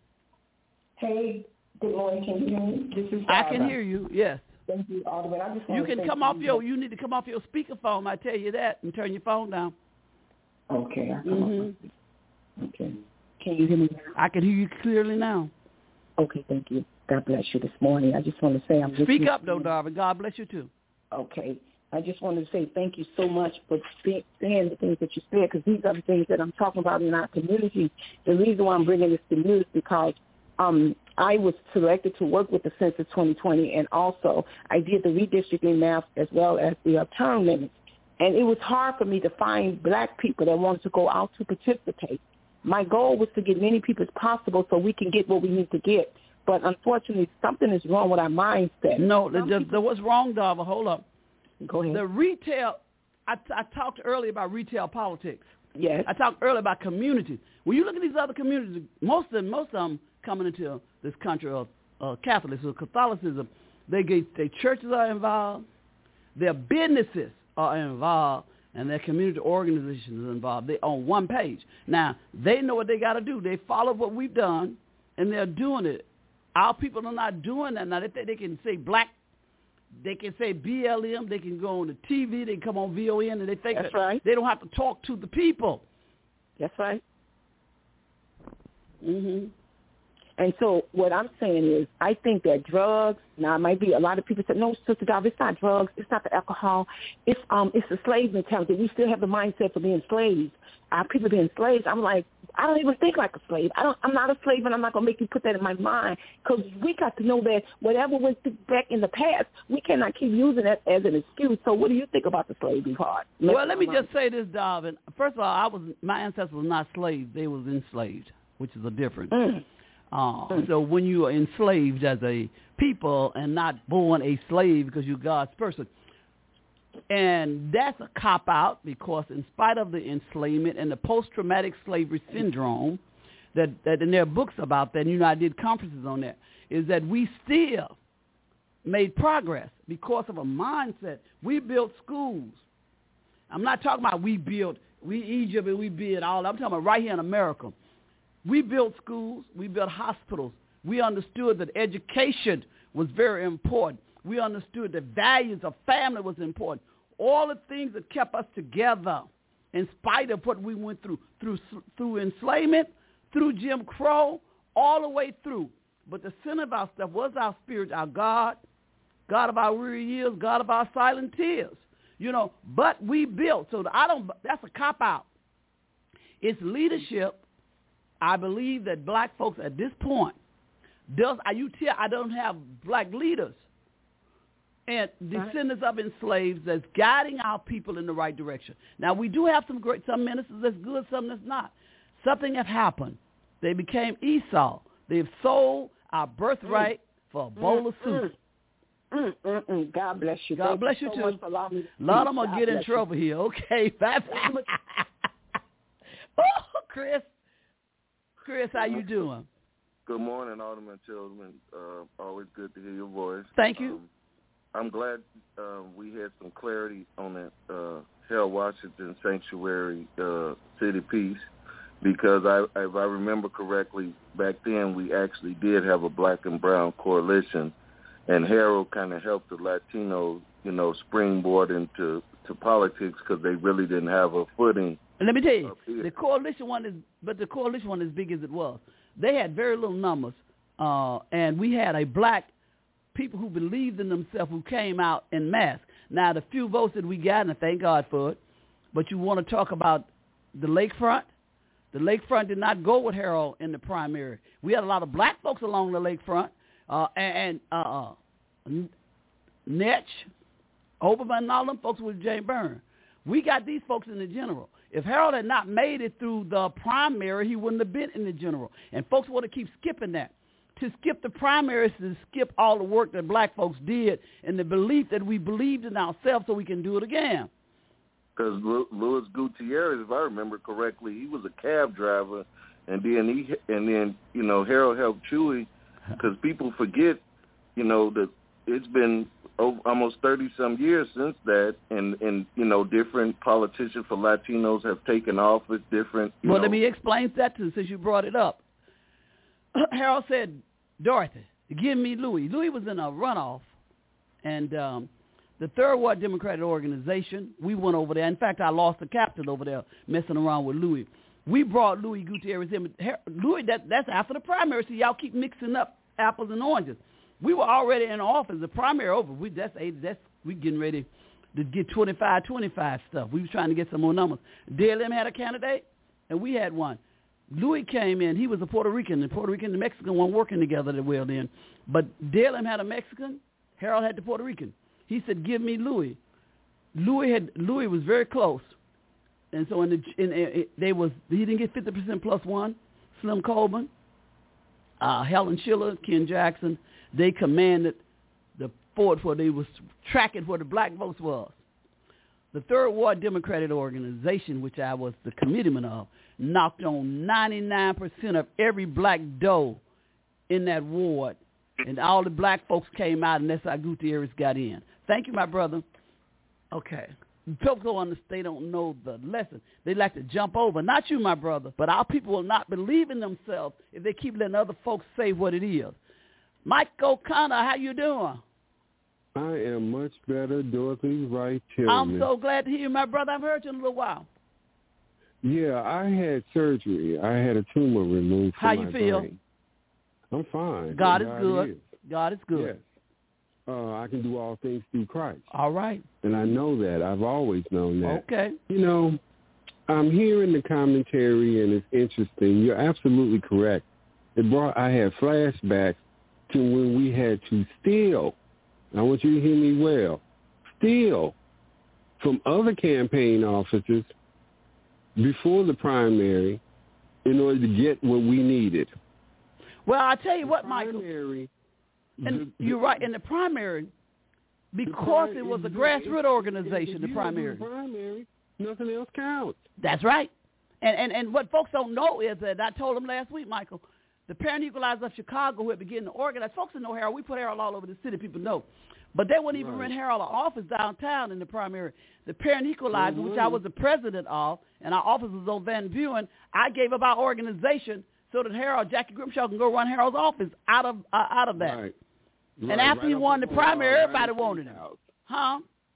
Hey, good morning. Can you hear me? This is Dava. I can hear you, yes. Thank you, Alderman. I just you can come off you need to come off your speakerphone, I tell you that, and turn your phone down. Okay. Okay. Can you hear me now? I can hear you clearly now. Okay, thank you. God bless you this morning. I just want to say I'm just... Speak up, though, Darvin. God bless you, too. Okay. I just wanted to say thank you so much for saying the things that you said, because these are the things that I'm talking about in our community. The reason why I'm bringing this to you is because I was selected to work with the Census 2020, and also I did the redistricting math as well as the term limits. And it was hard for me to find black people that wanted to go out to participate. My goal was to get many people as possible so we can get what we need to get. But unfortunately, something is wrong with our mindset. No, what's wrong, Dava? Hold up. Go ahead. The retail, I talked earlier about retail politics. Yes. I talked earlier about community. When you look at these other communities, most of them coming into this country of Catholicism, their churches are involved, their businesses are involved, and their community organizations are involved. They're on one page. Now, they know what they got to do. They follow what we've done, and they're doing it. Our people are not doing that now. They can say black, they can say BLM, they can go on the TV, they can come on VON, and they think that's right. They don't have to talk to the people. That's right. And so what I'm saying is I think that drugs, now it might be a lot of people say, no, Sister Dove, it's not drugs, it's not the alcohol, it's the slave mentality. We still have the mindset for being slaves. Our people being slaves, I'm like, I don't even think like a slave. I'm not a slave, and I'm not going to make you put that in my mind, because we got to know that whatever went back in the past, we cannot keep using that as an excuse. So what do you think about the slavery part? Well, let me just say this, Darvin. First of all, my ancestors were not slaves. They was enslaved, which is a difference. So when you are enslaved as a people and not born a slave because you're God's person, and that's a cop-out, because in spite of the enslavement and the post-traumatic slavery syndrome that in their books about that, I did conferences on that, is that we still made progress because of a mindset. We built schools. I'm not talking about Egypt and we built all. I'm talking about right here in America. We built schools. We built hospitals. We understood that education was very important. We understood the values of family was important. All the things that kept us together in spite of what we went through enslavement, through Jim Crow, all the way through. But the center of our stuff was our spirit, our God, God of our weary years, God of our silent tears. But we built. So that's a cop-out. It's leadership. I believe that black folks at this point, I don't have black leaders and descendants of enslaved that's guiding our people in the right direction. Now, we do have some ministers that's good, some that's not. Something has happened. They became Esau. They've sold our birthright for a bowl of soup. God bless you. God bless you, too. A lot of them will get in trouble here. Okay, bye-bye. Oh, Chris, how you doing? Good morning, Alderman Tillman. Always good to hear your voice. Thank you. I'm glad we had some clarity on that Harold Washington Sanctuary City Peace, because if I remember correctly, back then we actually did have a black and brown coalition, and Harold kind of helped the Latinos, springboard into politics because they really didn't have a footing. And let me tell you, the coalition one is big as it was. They had very little numbers, and we had a black people who believed in themselves who came out en masse. Now, the few votes that we got, and thank God for it, but you want to talk about the lakefront, The lakefront did not go with Harold in the primary. We had a lot of black folks along the lakefront, and Netch, Oberman, and all them folks with Jay Byrne. We got these folks in the general. If Harold had not made it through the primary, he wouldn't have been in the general. And folks want to keep skipping that. To skip the primaries is to skip all the work that black folks did and the belief that we believed in ourselves so we can do it again. Because Louis Gutierrez, if I remember correctly, he was a cab driver, and then Harold helped Chewy, because people forget, that it's been almost 30-some years since that, and different politicians for Latinos have taken office, different. Let me explain that to you since you brought it up. Harold said, Dorothy, give me Louis. Louis was in a runoff, and the Third Ward Democratic Organization, we went over there. In fact, I lost the captain over there messing around with Louis. We brought Louis Gutierrez in. Louis, that's after the primary, so y'all keep mixing up apples and oranges. We were already in office. The primary over. We getting ready to get 25-25 stuff. We was trying to get some more numbers. DLM had a candidate, and we had one. Louis came in. He was a Puerto Rican. The Puerto Rican and the Mexican weren't working together that well then. But DLM had a Mexican. Harold had the Puerto Rican. He said, give me Louis. Louis was very close. And so he didn't get 50% plus one. Slim Colburn, Helen Schiller, Ken Jackson, they commanded the fort where they was tracking where the black votes was. The Third Ward Democratic Organization, which I was the committeeman of, knocked on 99% of every black doe in that ward, and all the black folks came out, and that's how Gutierrez got in. Thank you, my brother. Okay. Folks they don't know the lesson. They like to jump over. Not you, my brother, but our people will not believe in themselves if they keep letting other folks say what it is. Mike O'Connor, how you doing? I am much better, Dorothy Wright Tillman. I'm so glad to hear you, my brother. I've heard you in a little while. Yeah, I had surgery. I had a tumor removed from my brain. How you feel? I'm fine. God is good. God is good. Yes. I can do all things through Christ. All right. And I know that. I've always known that. Okay. I'm hearing the commentary, and it's interesting. You're absolutely correct. I had flashbacks to when we had to steal. I want you to hear me well. Steal from other campaign officers before the primary in order to get what we needed. Well, I'll tell you what, Michael. And you're right. In the primary, because it was a grassroots organization, the primary. Nothing else counts. That's right. And what folks don't know is that I told them last week, Michael, the Parent Equalizer of Chicago, who had begun to organize, folks that know Harold, we put Harold all over the city, people know. But they wouldn't even rent Harold an office downtown in the primary. The Parent Equalizer, which I was the president of, and our office was on Van Buren, I gave up our organization so that Jackie Grimshaw can go run Harold's office out of that. Right. And after he won the primary, everybody wanted him. Huh?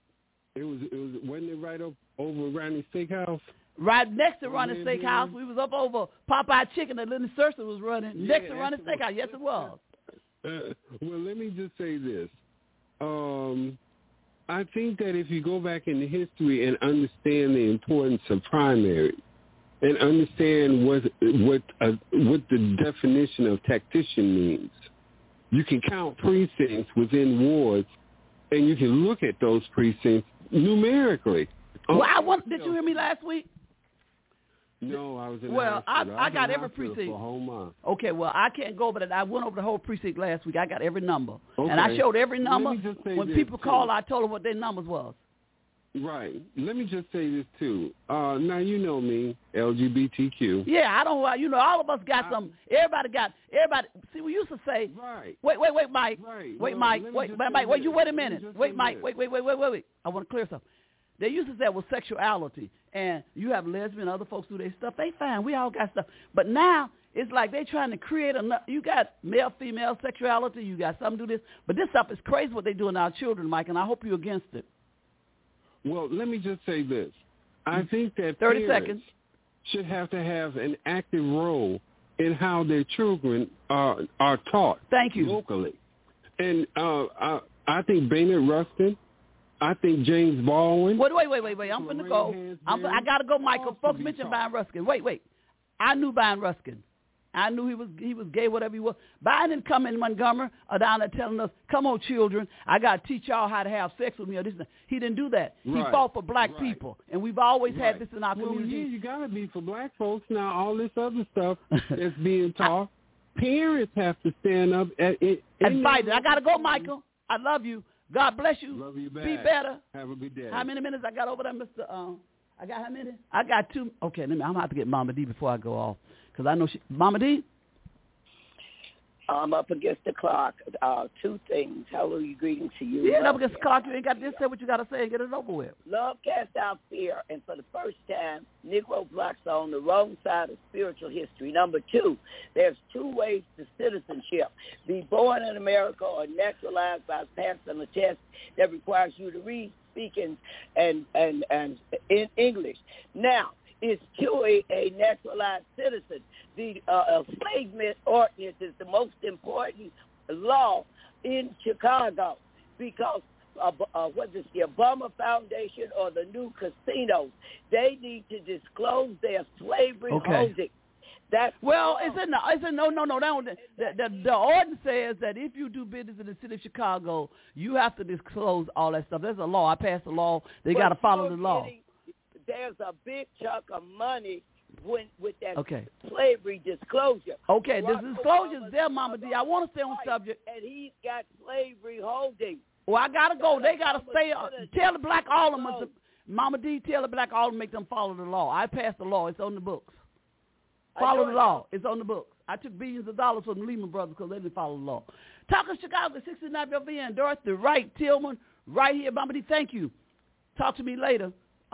Wasn't it right up over Ronnie's Steakhouse? Right next to Ronnie's Steakhouse. We was up over Popeye Chicken that Lenny Sursa was running. Next to Ronnie's Steakhouse. Yes, it was. Well, let me just say this. I think that if you go back into history and understand the importance of primary and understand what the definition of tactician means, you can count precincts within wards, and you can look at those precincts numerically. Well, did you hear me last week? No, I was in Well, I got every precinct. For a whole month. Okay, well, I can't go over that. I went over the whole precinct last week. I got every number. Okay. And I showed every number. When people called, I told them what their numbers was. Right. Let me just say this, too. Now, you know me, LGBTQ. Yeah, I don't, all of us got some. Everybody. See, we used to say. Right. Wait, Mike. Right. Wait, Mike. Wait a minute. Wait, Mike. Wait. I want to clear something. They used to say it was sexuality, and you have lesbian, other folks do their stuff. They fine. We all got stuff. But now it's like they trying to create you got male, female sexuality. You got some do this. But this stuff is crazy what they do in our children, Mike, and I hope you're against it. Well, let me just say this. I think that 30 seconds should have to have an active role in how their children are taught. Thank you. Locally. And I think Baynard Rustin, I think James Baldwin. Wait. I'm going to go. I got to go, Michael. Folks mentioned Baynard Rustin. Wait. I knew Brian Ruskin. I knew he was gay, whatever he was. Brian didn't come in Montgomery or down there telling us, come on, children, I got to teach y'all how to have sex with me. Or this. He didn't do that. Right. He fought for black people, and we've always had this in our community. Yeah, you got to be for black folks. Now, all this other stuff that's being taught, parents have to stand up and fight it. I got to go, Michael. I love you. God bless you. Love you back. Be better. Have a good day. How many minutes I got over there, Mr. I got how many? I got 2. Okay, I'm going to have to get Mama D before I go off. Because I know Mama D? I'm up against the clock. 2 things. Hallelujah, greetings to you. Yeah, up against the clock. You ain't got to just say what you got to say and get it over with. Love casts out fear. And for the first time, Negro blacks are on the wrong side of spiritual history. Number 2, there's 2 ways to citizenship. Be born in America or naturalized by passing a test that requires you to read, speak, and in English. Now, is truly a naturalized citizen. The enslavement ordinance is the most important law in Chicago because the Obama Foundation or the new casinos, they need to disclose their slavery holdings. It's in no. The ordinance says that if you do business in the city of Chicago, you have to disclose all that stuff. There's a law. I passed a law. They got to follow the law. There's a big chunk of money with that slavery disclosure. Okay, the disclosure is there, Mama D. I want to stay on subject. And he's got slavery holdings. Well, I got to go. They got to stay. Tell the black aldermen, Mama D, tell the black aldermen, make them follow the law. I passed the law. It's on the books. Follow the law. It's on the books. I took billions of dollars from the Lehman Brothers because they didn't follow the law. Talk of Chicago, 69 WVN. Dorothy Wright, Tillman, right here. Mama D, thank you. Talk to me later.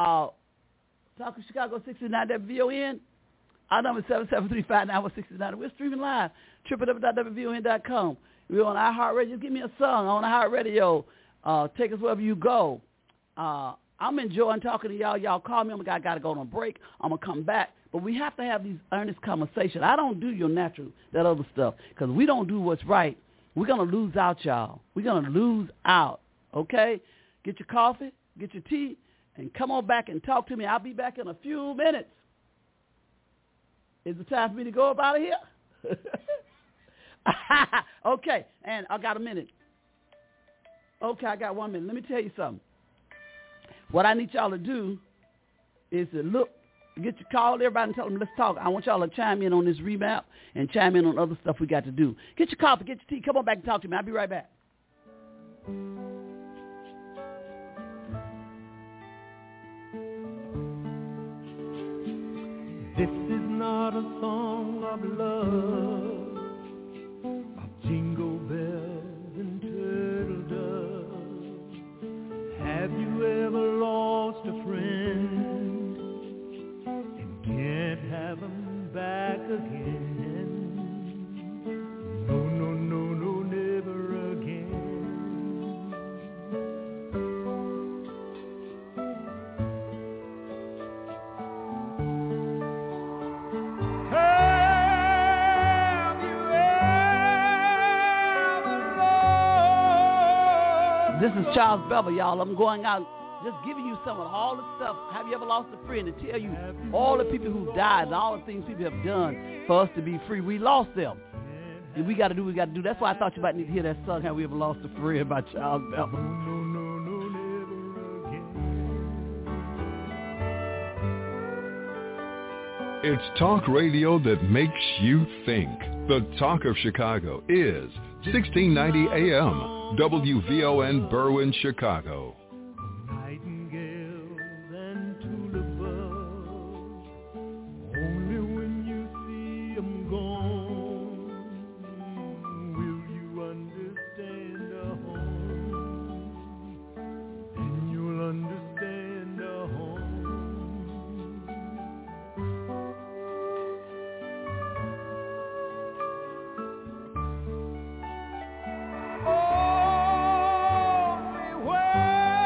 Talk of Chicago, 69 WVON. Our number is 773-591-69. We're streaming live, www.wvon.com. We're on iHeartRadio. Give me a song on iHeartRadio. Take us wherever you go. I'm enjoying talking to y'all. Y'all call me. I got to go on a break. I'm going to come back. But we have to have these earnest conversations. I don't do your natural, that other stuff, because we don't do what's right. We're going to lose out, y'all. We're going to lose out, okay? Get your coffee, get your tea, and come on back and talk to me. I'll be back in a few minutes. Is it time for me to go up out of here? Okay, and I got a minute. Okay, I got 1 minute. Let me tell you something. What I need y'all to do is to get your call everybody and tell them, let's talk. I want y'all to chime in on this remap and chime in on other stuff we got to do. Get your coffee, get your tea. Come on back and talk to me. I'll be right back. This is not a song of love, of jingle bells and turtle doves. Have you ever lost a friend and can't have them back again? No, no, no, no, never again. This is Charles Bevel, y'all. I'm going out just giving you some of all the stuff. Have you ever lost a friend? And tell you all the people who died and all the things people have done for us to be free. We lost them. And we got to do what we got to do. That's why I thought you might need to hear that song, Have We Ever Lost a Friend by Charles Bevel. It's talk radio that makes you think. The Talk of Chicago is 1690 AM. WVON Berwyn, Chicago. Only when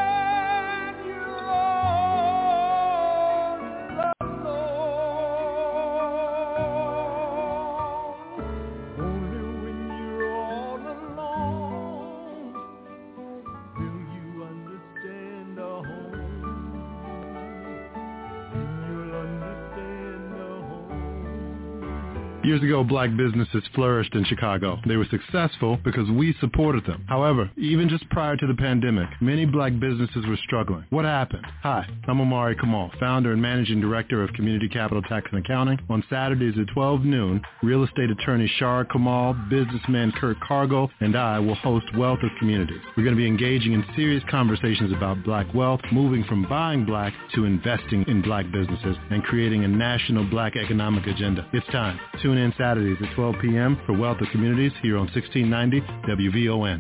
Years ago, black businesses flourished in Chicago. They were successful because we supported them. However, even just prior to the pandemic, many black businesses were struggling. What happened? Hi, I'm Omari Kamal, founder and managing director of Community Capital Tax and Accounting. On Saturdays at 12 noon, real estate attorney Shara Kamal, businessman Kurt Cargill, and I will host Wealth of Communities. We're going to be engaging in serious conversations about black wealth, moving from buying black to investing in black businesses, and creating a national black economic agenda. It's time. Tune in Saturdays at 12 p.m. for Wealth of Communities here on 1690 WVON.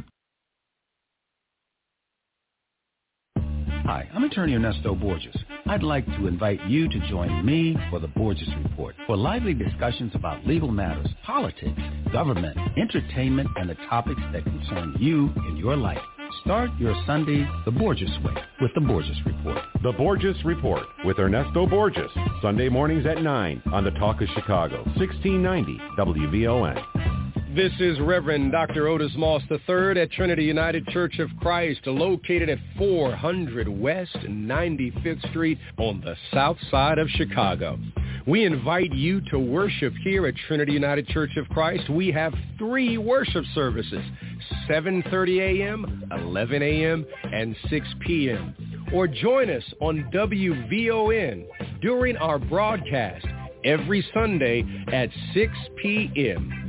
Hi, I'm attorney Ernesto Borges. I'd like to invite you to join me for the Borges Report for lively discussions about legal matters, politics, government, entertainment, and the topics that concern you in your life. Start your Sunday the Borges way with the Borges Report. The Borges Report with Ernesto Borges, Sunday mornings at 9 on the Talk of Chicago, 1690 WVON. This is Reverend Dr. Otis Moss III at Trinity United Church of Christ, located at 400 West 95th Street on the south side of Chicago. We invite you to worship here at Trinity United Church of Christ. We have 3 worship services, 7:30 a.m., 11 a.m., and 6 p.m. Or join us on WVON during our broadcast every Sunday at 6 p.m.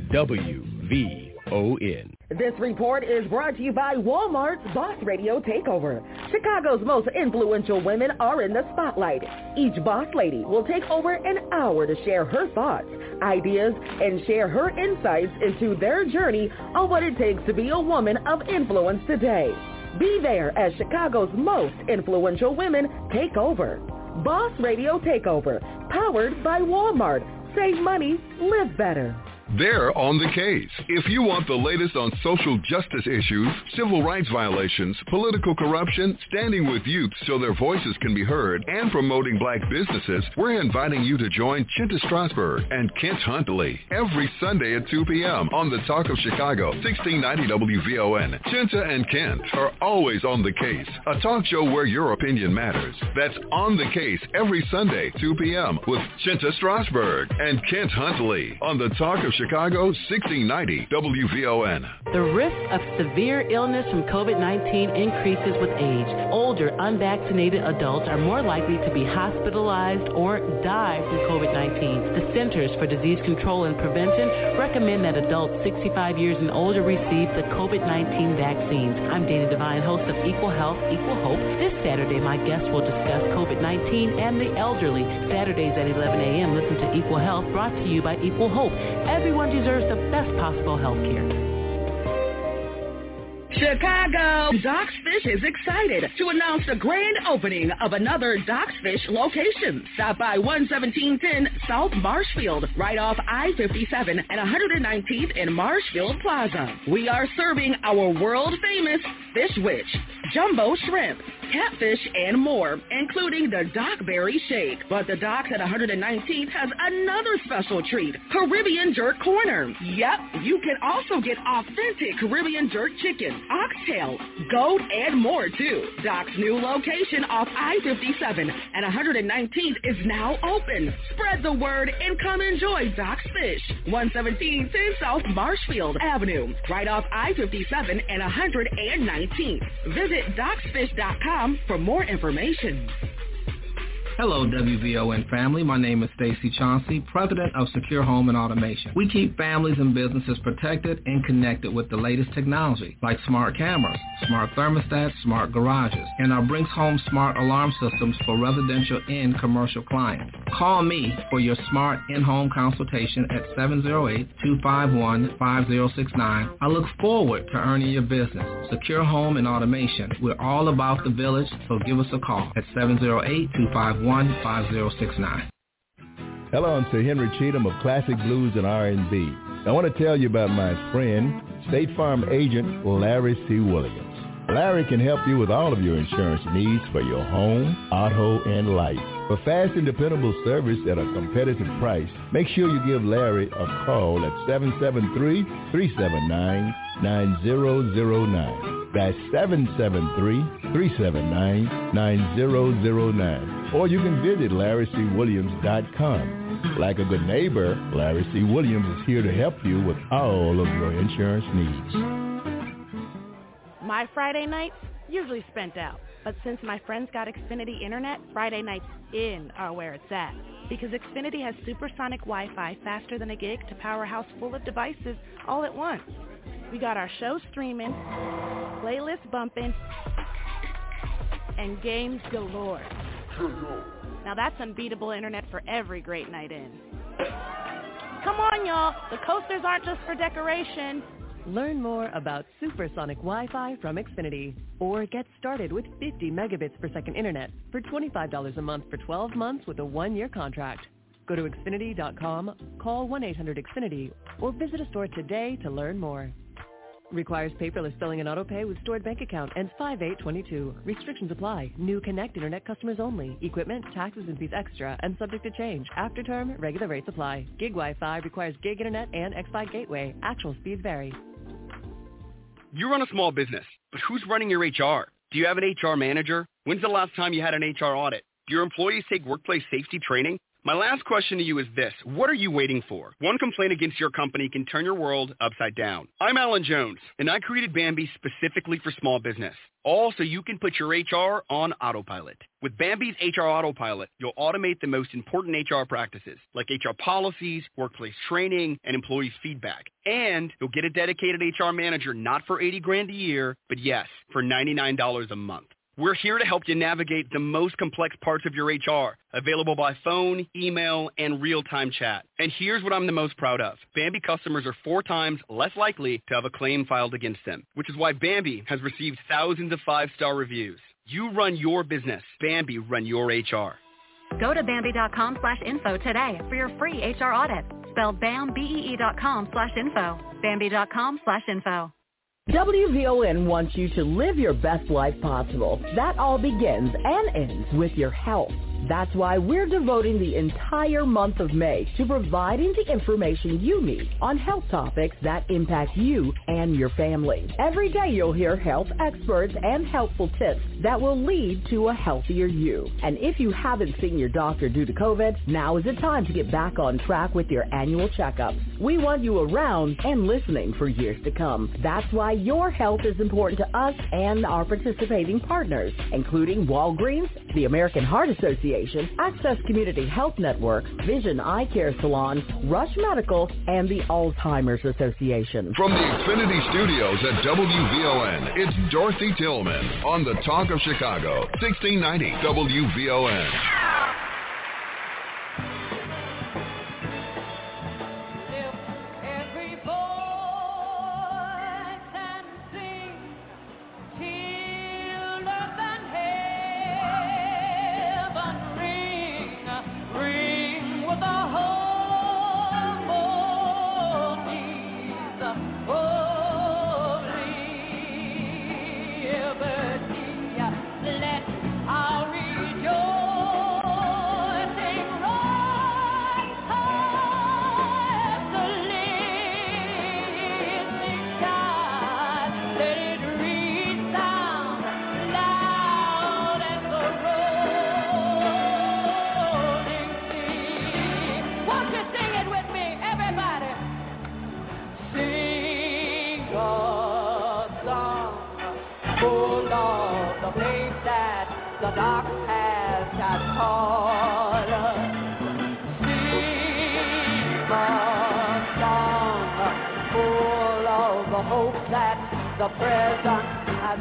WVON. This report is brought to you by Walmart's Boss Radio Takeover. Chicago's most influential women are in the spotlight. Each boss lady will take over an hour to share her thoughts, ideas, and share her insights into their journey on what it takes to be a woman of influence today. Be there as Chicago's most influential women take over. Boss Radio Takeover, powered by Walmart. Save money, live better. They're on the case. If you want the latest on social justice issues, civil rights violations, political corruption, standing with youth so their voices can be heard, and promoting black businesses, we're inviting you to join Chinta Strasburg and Kent Huntley every Sunday at 2 p.m. on the Talk of Chicago, 1690 WVON. Chinta and Kent are always on the case, a talk show where your opinion matters. That's On the Case every Sunday, 2 p.m. with Chinta Strasburg and Kent Huntley on the Talk of Chicago, 1690 WVON. The risk of severe illness from COVID-19 increases with age. Older, unvaccinated adults are more likely to be hospitalized or die from COVID-19. The Centers for Disease Control and Prevention recommend that adults 65 years and older receive the COVID-19 vaccines. I'm Dana Devine, host of Equal Health, Equal Hope. This Saturday, my guests will discuss COVID-19 and the elderly. Saturdays at 11 a.m., listen to Equal Health, brought to you by Equal Hope. Everyone deserves the best possible health care. Chicago! Doc's Fish is excited to announce the grand opening of another Doc's Fish location. Stop by 11710 South Marshfield, right off I-57 and 119th in Marshfield Plaza. We are serving our world-famous Fish Witch, jumbo shrimp, catfish, and more, including the Dockberry Shake. But the Docks at 119th has another special treat, Caribbean Jerk Corner. Yep, you can also get authentic Caribbean jerk chicken, oxtail, goat, and more too. Doc's new location off I-57 and 119th is now open. Spread the word and come enjoy Doc's Fish, 11710 South Marshfield Avenue, right off I-57 and 119th. Visit docsfish.com for more information. Hello, WVON family. My name is Stacy Chauncey, president of Secure Home and Automation. We keep families and businesses protected and connected with the latest technology, like smart cameras, smart thermostats, smart garages, and our Brinks Home smart alarm systems for residential and commercial clients. Call me for your smart in-home consultation at 708-251-5069. I look forward to earning your business. Secure Home and Automation. We're all about the village, so give us a call at 708-251-5069. Hello, I'm Sir Henry Cheatham of Classic Blues and R&B. I want to tell you about my friend, State Farm agent Larry C. Williams. Larry can help you with all of your insurance needs for your home, auto, and life. For fast and dependable service at a competitive price, make sure you give Larry a call at 773-379-9009. That's 773-379-9009. Or you can visit LarryCWilliams.com. Like a good neighbor, Larry C. Williams is here to help you with all of your insurance needs. My Friday nights usually spent out, but since my friends got Xfinity Internet, Friday nights in are where it's at. Because Xfinity has supersonic Wi-Fi faster than a gig to power a house full of devices all at once. We got our show streaming, playlists bumping, and games galore. Now that's unbeatable internet for every great night in. Come on, y'all. The coasters aren't just for decoration. Learn more about supersonic Wi-Fi from Xfinity or get started with 50 megabits per second internet for $25 a month for 12 months with a 1-year contract. Go to Xfinity.com, call 1-800-XFINITY, or visit a store today to learn more. Requires paperless billing and autopay with stored bank account. Ends 5/8/22. Restrictions apply. New Connect Internet customers only. Equipment, taxes, and fees extra and subject to change. After term, regular rates apply. Gig Wi-Fi requires Gig Internet and X-Fi Gateway. Actual speeds vary. You run a small business, but who's running your HR? Do you have an HR manager? When's the last time you had an HR audit? Do your employees take workplace safety training? My last question to you is this. What are you waiting for? One complaint against your company can turn your world upside down. I'm Alan Jones, and I created Bambee specifically for small business. All so you can put your HR on autopilot. With Bambee's HR Autopilot, you'll automate the most important HR practices, like HR policies, workplace training, and employee feedback. And you'll get a dedicated HR manager not for $80,000 a year, but yes, for $99 a month. We're here to help you navigate the most complex parts of your HR, available by phone, email, and real-time chat. And here's what I'm the most proud of. Bambee customers are 4 times less likely to have a claim filed against them, which is why Bambee has received thousands of 5-star reviews. You run your business. Bambee run your HR. Go to Bambee.com/info today for your free HR audit. Spell BAMBEE.com/info. Bambee.com/info. WVON wants you to live your best life possible. That all begins and ends with your health. That's why we're devoting the entire month of May to providing the information you need on health topics that impact you and your family. Every day you'll hear health experts and helpful tips that will lead to a healthier you. And if you haven't seen your doctor due to COVID, now is the time to get back on track with your annual checkups. We want you around and listening for years to come. That's why your health is important to us and our participating partners, including Walgreens, the American Heart Association, Access Community Health Network, Vision Eye Care Salon, Rush Medical, and the Alzheimer's Association. From the Xfinity Studios at WVON, it's Dorothy Tillman on the Talk of Chicago, 1690 WVON. The present has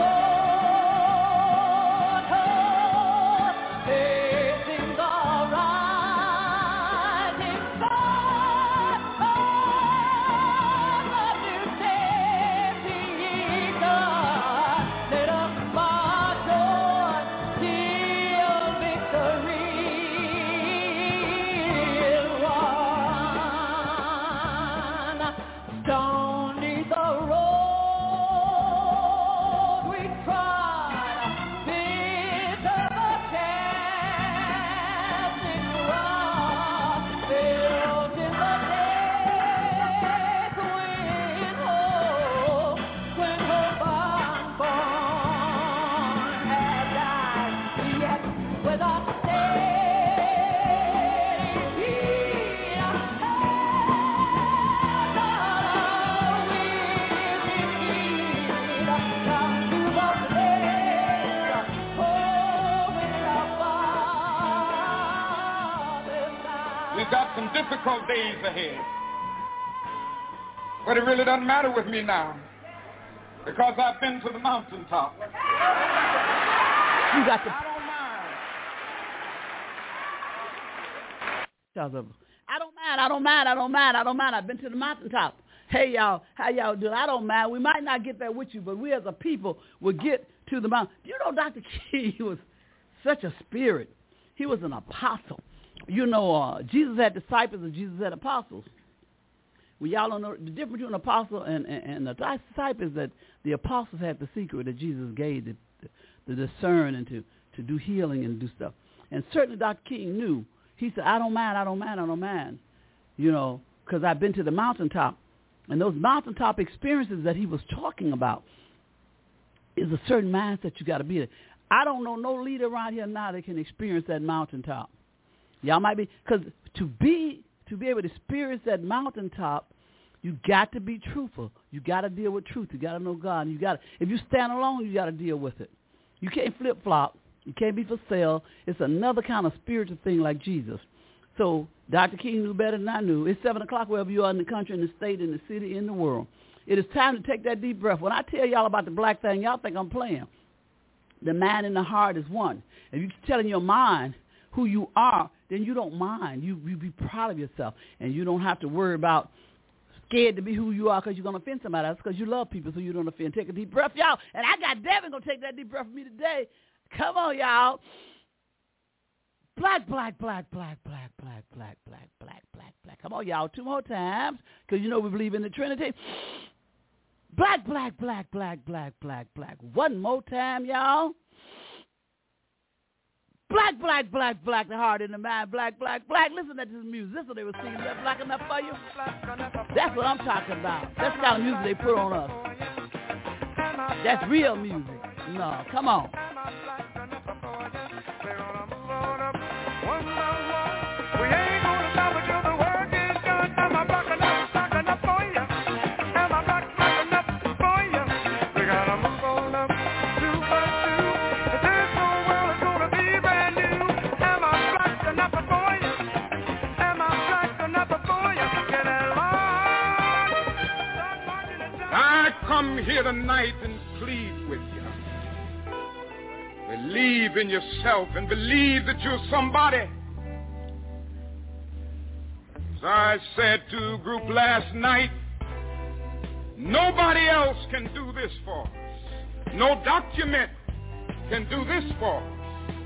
brought us, facing the rising sun of a new season. Let us march on till victory is won. Stony the road we trod. difficult days ahead. But it really doesn't matter with me now because I've been to the mountaintop. You got the... I don't mind. I've been to the mountaintop. Hey, y'all, how y'all doing? I don't mind. We might not get there with you, but we as a people will get to the mountain. You know, Dr. King was such a spirit. He was an apostle. You know, Jesus had disciples and Jesus had apostles. Well, y'all don't know the difference between an apostle and a disciple is that the apostles had the secret that Jesus gave to discern and to do healing and do stuff. And certainly Dr. King knew. He said, I don't mind. You know, because I've been to the mountaintop. And those mountaintop experiences that he was talking about is a certain mindset you got to be in. I don't know no leader around here now that can experience that mountaintop. Y'all might be, because to be able to experience that mountaintop, you got to be truthful. You got to deal with truth. You got to know God. If you stand alone, you got to deal with it. You can't flip-flop. You can't be for sale. It's another kind of spiritual thing like Jesus. So Dr. King knew better than I knew. It's 7 o'clock wherever you are in the country, in the state, in the city, in the world. It is time to take that deep breath. When I tell y'all about the black thing, y'all think I'm playing. The mind and the heart is one. If you're telling your mind who you are, then you don't mind. You be proud of yourself, and you don't have to worry about scared to be who you are because you're going to offend somebody else because you love people so you don't offend. Take a deep breath, y'all. And I got Devin going to take that deep breath for me today. Come on, y'all. Black. Come on, y'all. 2 more times because you know we believe in the Trinity. Black. 1 more time, y'all. Black, the heart and the mind. Black. Listen to this music. This is what they were singing. Is that black enough for you? That's what I'm talking about. That's the kind of music they put on us. That's real music. No, come on. Here tonight and plead with you. Believe in yourself and believe that you're somebody. As I said to a group last night, nobody else can do this for us. No document can do this for us.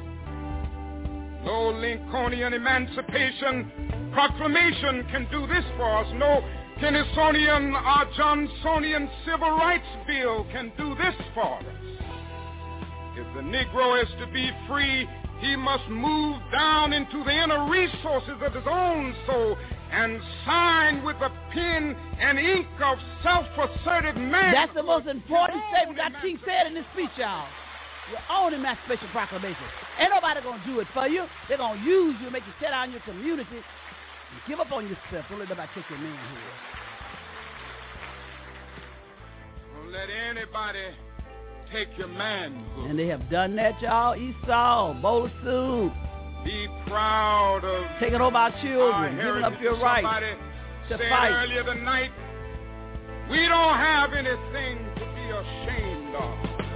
No Lincolnian Emancipation Proclamation can do this for us. No Tennysonian or Johnsonian Civil Rights Bill can do this for us. If the Negro is to be free, he must move down into the inner resources of his own soul and sign with a pen and ink of self-assertive man. That's the most important statement that King said in this speech, y'all. Your own Emancipation Proclamation. Ain't nobody going to do it for you. They're going to use you, make you set out in your community. Give up on yourself. Don't let nobody take your manhood. Don't let anybody take your manhood. And they have done that, y'all. Esau, bowl of soup. Be proud of taking over our children, giving up your right to fight. Earlier tonight, we don't have anything to be ashamed of.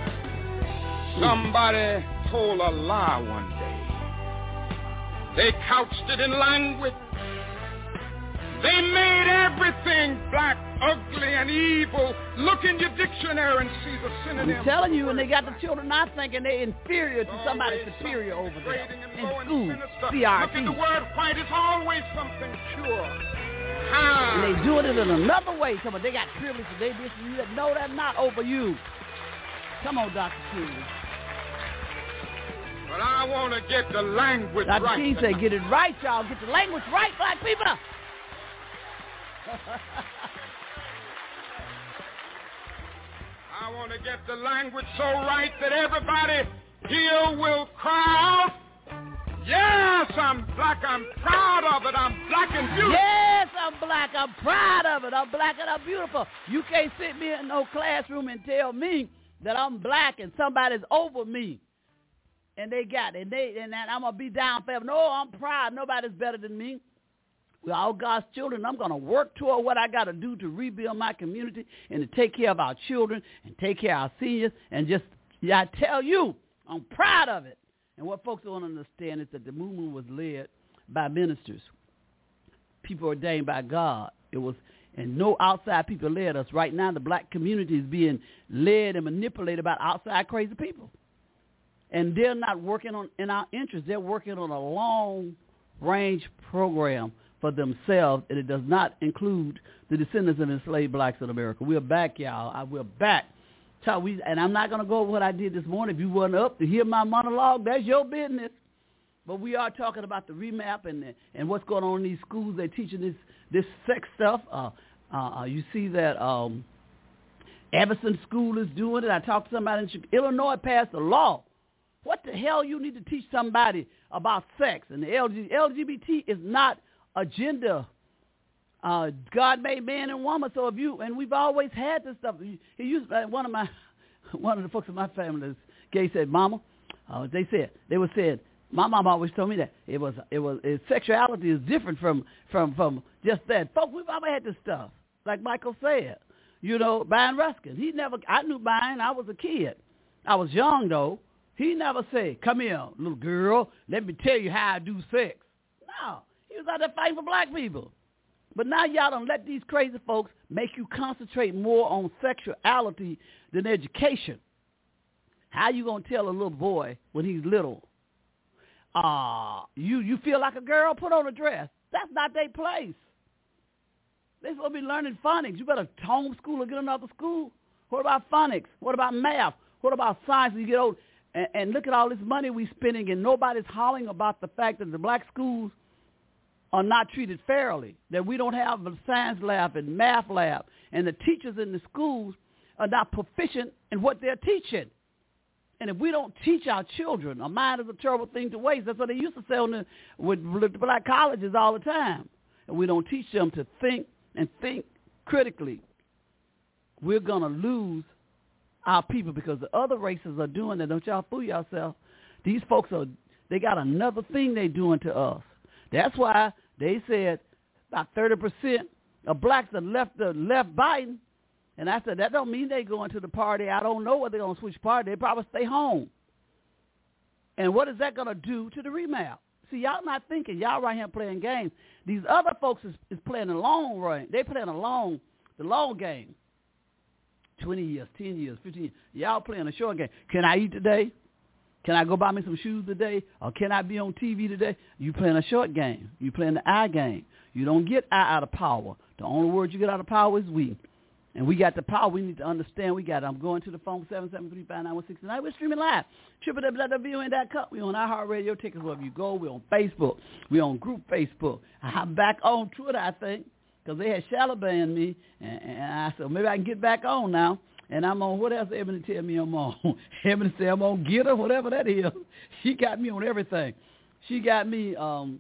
Somebody told a lie one day. They couched it in language. They made everything black, ugly, and evil. Look in your dictionary and see the synonym. I'm telling you, and they got the children not thinking they're inferior to somebody superior over there in school. CRT. Look at the word white. It's always something pure. And they doing it in another way. Come on, they got privilege. They this and that. No, that's not over you. Come on, Dr. King. But I want to get the language right. Dr. King said, get it right, y'all. Get the language right, black people. I want to get the language so right that everybody here will cry out, yes, I'm black, I'm proud of it, I'm black and beautiful. Yes, I'm black, I'm proud of it, I'm black and I'm beautiful. You can't sit me in no classroom and tell me that I'm black and somebody's over me. And they got it, and I'm going to be down forever. No, I'm proud, nobody's better than me. We're all God's children. I'm going to work toward what I got to do to rebuild my community and to take care of our children and take care of our seniors. And just, I tell you, I'm proud of it. And what folks don't understand is that the movement was led by ministers, people ordained by God. It was, and no outside people led us. Right now, the black community is being led and manipulated by outside crazy people. And they're not working in our interest. They're working on a long-range program for themselves, and it does not include the descendants of enslaved blacks in America. We're back, y'all. We're back. And I'm not going to go over what I did this morning. If you weren't up to hear my monologue, that's your business. But we are talking about the remap and what's going on in these schools. They're teaching this sex stuff. You see that Everson School is doing it. I talked to somebody in Illinois passed a law. What the hell you need to teach somebody about sex? And the LGBT is not a gender. God made man and woman. So if you, and we've always had this stuff. He used one of the folks in my family that's gay said, "Mama," they were saying, my mom always told me that sexuality is different from just that. Folks, we've always had this stuff. Like Michael said, Brian Ruskin. I knew Brian. I was a kid. I was young though. He never said, "Come here, little girl, let me tell you how I do sex." No, he was out there fighting for black people. But now y'all don't let these crazy folks make you concentrate more on sexuality than education. How you going to tell a little boy when he's little, you feel like a girl, put on a dress? That's not their place. They're supposed to be learning phonics. You better homeschool or get another school. What about phonics? What about math? What about science when you get old? And look at all this money we're spending, and nobody's hollering about the fact that the black schools are not treated fairly, that we don't have a science lab and math lab, and the teachers in the schools are not proficient in what they're teaching. And if we don't teach our children, a mind is a terrible thing to waste. That's what they used to say with black colleges all the time. And we don't teach them to think and think critically. We're going to lose our people because the other races are doing that. Don't y'all fool yourself. These folks they got another thing they doing to us. That's why they said about 30% of blacks have left Biden. And I said, that don't mean they going to the party. I don't know whether they're going to switch party. They probably stay home. And what is that going to do to the remap? See, y'all not thinking. Y'all right here playing games. These other folks is playing the long run. They playing the long game. 20 years, 10 years, 15 years. Y'all playing a short game. Can I eat today? Can I go buy me some shoes today? Or can I be on TV today? You playing a short game. You playing the I game. You don't get I out of power. The only word you get out of power is we. And we got the power. We need to understand we got it. I'm going to the phone, 773-591-69. We're streaming live. www.voa.com. We're on iHeartRadio. Take us wherever you go. We're on Facebook. We're on group Facebook. I'm back on Twitter, I think, because they had shadow banned me. And I said, maybe I can get back on now. And I'm on, what else Ebony tell me I'm on? Ebony said I'm on Getter, whatever that is. She got me on everything. She got me on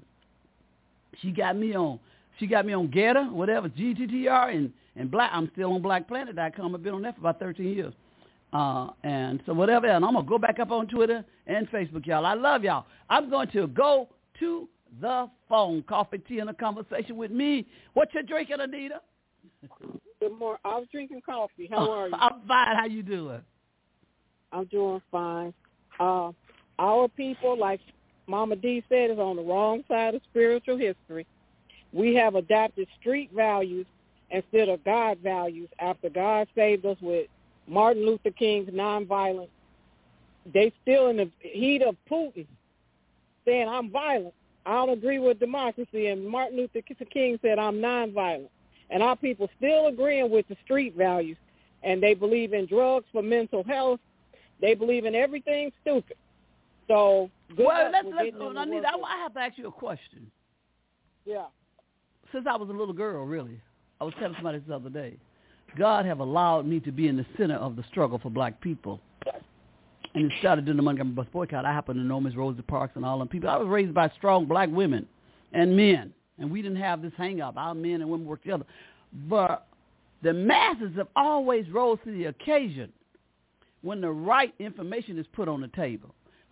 Getter, whatever, GTTR, and Black. I'm still on BlackPlanet.com. I've been on that for about 13 years. And so whatever, and I'm going to go back up on Twitter and Facebook, y'all. I love y'all. I'm going to go to the phone. Coffee, tea, and a conversation with me. What you drinking, Anita? Good morning. I was drinking coffee. How are you? I'm fine. How you doing? I'm doing fine. Our people, like Mama D said, is on the wrong side of spiritual history. We have adopted street values instead of God values after God saved us with Martin Luther King's nonviolence. They still in the heat of Putin saying, I'm violent. I don't agree with democracy. And Martin Luther King said, I'm nonviolent. And our people still agreeing with the street values. And they believe in drugs for mental health. They believe in everything stupid. So, Anita, I have to ask you a question. Yeah. Since I was a little girl, really, I was telling somebody this the other day, God have allowed me to be in the center of the struggle for black people. And it started during the Montgomery bus boycott. I happen to know Miss Rosa Parks and all them people. I was raised by strong black women and men, and we didn't have this hang-up. Our men and women worked together. But the masses have always rose to the occasion when the right information is put on the table,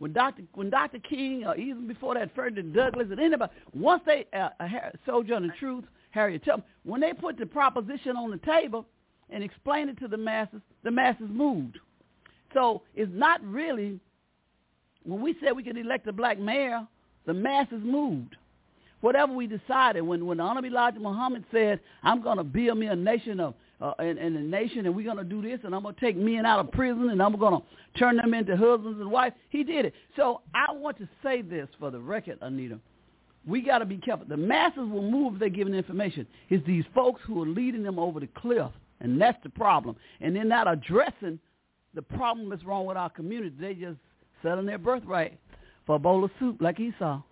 when Dr. King, or even before that, Frederick Douglass, and anybody, once they, Sojourner Truth, Harriet Tubman, when they put the proposition on the table and explained it to the masses moved. So it's not really, when we said we could elect a black mayor, the masses moved. Whatever we decided, when Honorable Elijah Muhammad said, I'm going to build me a nation of, and a nation, and we're going to do this, and I'm going to take men out of prison, and I'm going to turn them into husbands and wives. He did it. So I want to say this for the record, Anita. We got to be careful. The masses will move if they're giving information. It's these folks who are leading them over the cliff, and that's the problem. And they're not addressing the problem that's wrong with our community. They just selling their birthright for a bowl of soup like Esau.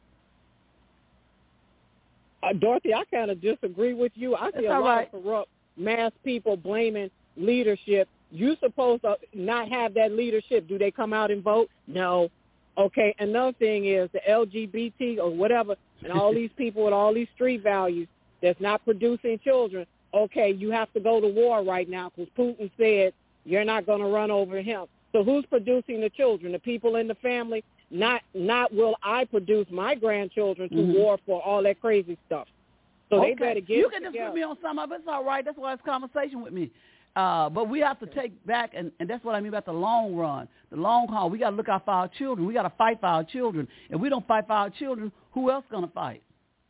Dorothy, I kind of disagree with you. I see a lot of corrupt mass people blaming leadership. You supposed to not have that leadership. Do they come out and vote? No. Okay, another thing is the LGBT or whatever, and all these people with all these street values that's not producing children. Okay, you have to go to war right now because Putin said you're not going to run over him. So who's producing the children? The people in the family? Not will I produce my grandchildren to war for all that crazy stuff. So they better get You can disagree with me on some of it. It's all right. That's why it's conversation with me. But we have to take back, and that's what I mean about the long run, the long haul. We got to look out for our children. We got to fight for our children. If we don't fight for our children, who else going to fight?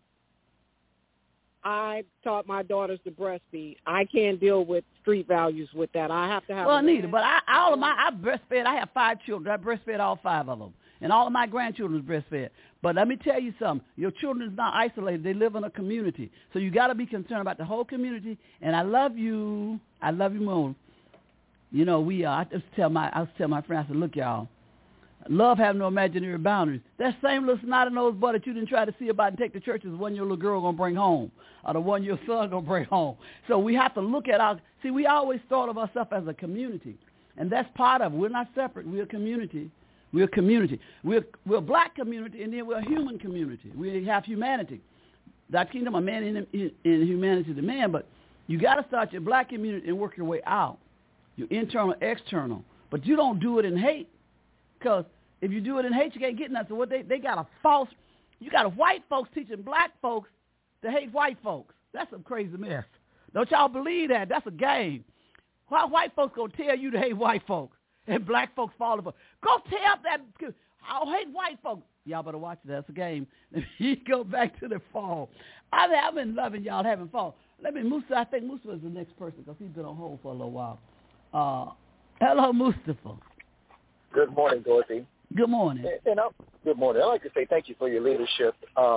I taught my daughters to breastfeed. I can't deal with street values with that. I have to have. Well, neither. But I breastfed. I have 5 children. I breastfed all 5 of them. And all of my grandchildren is breastfed. But let me tell you something. Your children is not isolated. They live in a community. So you got to be concerned about the whole community. And I love you. I love you more. You know, I was tell my friends, I said, look, y'all, love have no imaginary boundaries. That same little snot-nosed boy that you didn't try to see about and take to church is the one your little girl going to bring home or the one your son going to bring home. So we have to look at we always thought of ourselves as a community. And that's part of it. We're not separate. We're a community. We're a community. We're a black community, and then we're a human community. We have humanity. That kingdom of man in humanity to man, but you got to start your black community and work your way out, your internal, external. But you don't do it in hate, because if you do it in hate, you can't get nothing. So what they got you got white folks teaching black folks to hate white folks. That's some crazy mess. Don't y'all believe that? That's a game. Why white folks gonna tell you to hate white folks? And black folks fall for. Go tell that. I hate white folks. Y'all better watch it. That's a game. Let me go back to the fall. I've been loving y'all having fall. Musa, I think Musa is the next person because he's been on hold for a little while. Hello, Mustafa. Good morning, Dorothy. Good morning. Good morning. I'd like to say thank you for your leadership.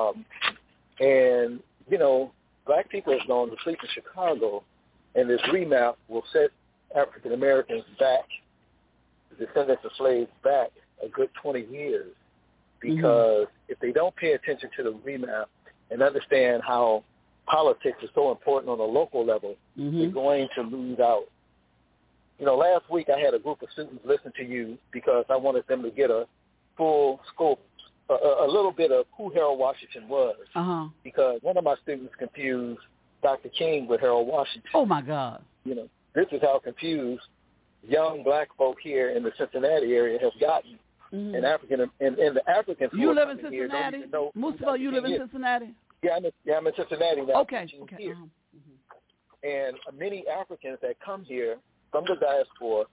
And, you know, black people have gone to sleep in Chicago, and this remap will set African Americans back, descendants of slaves back a good 20 years, because if they don't pay attention to the remap and understand how politics is so important on a local level, they're going to lose out. You know, last week I had a group of students listen to you because I wanted them to get a full scope, a little bit of who Harold Washington was, because one of my students confused Dr. King with Harold Washington. Oh, my God. You know, this is how confused young black folk here in the Cincinnati area have gotten. And the Africans. You live in Cincinnati? Mustafa, you live in Cincinnati? Yeah, I'm in Cincinnati now. Okay. Here. And many Africans that come here from the diaspora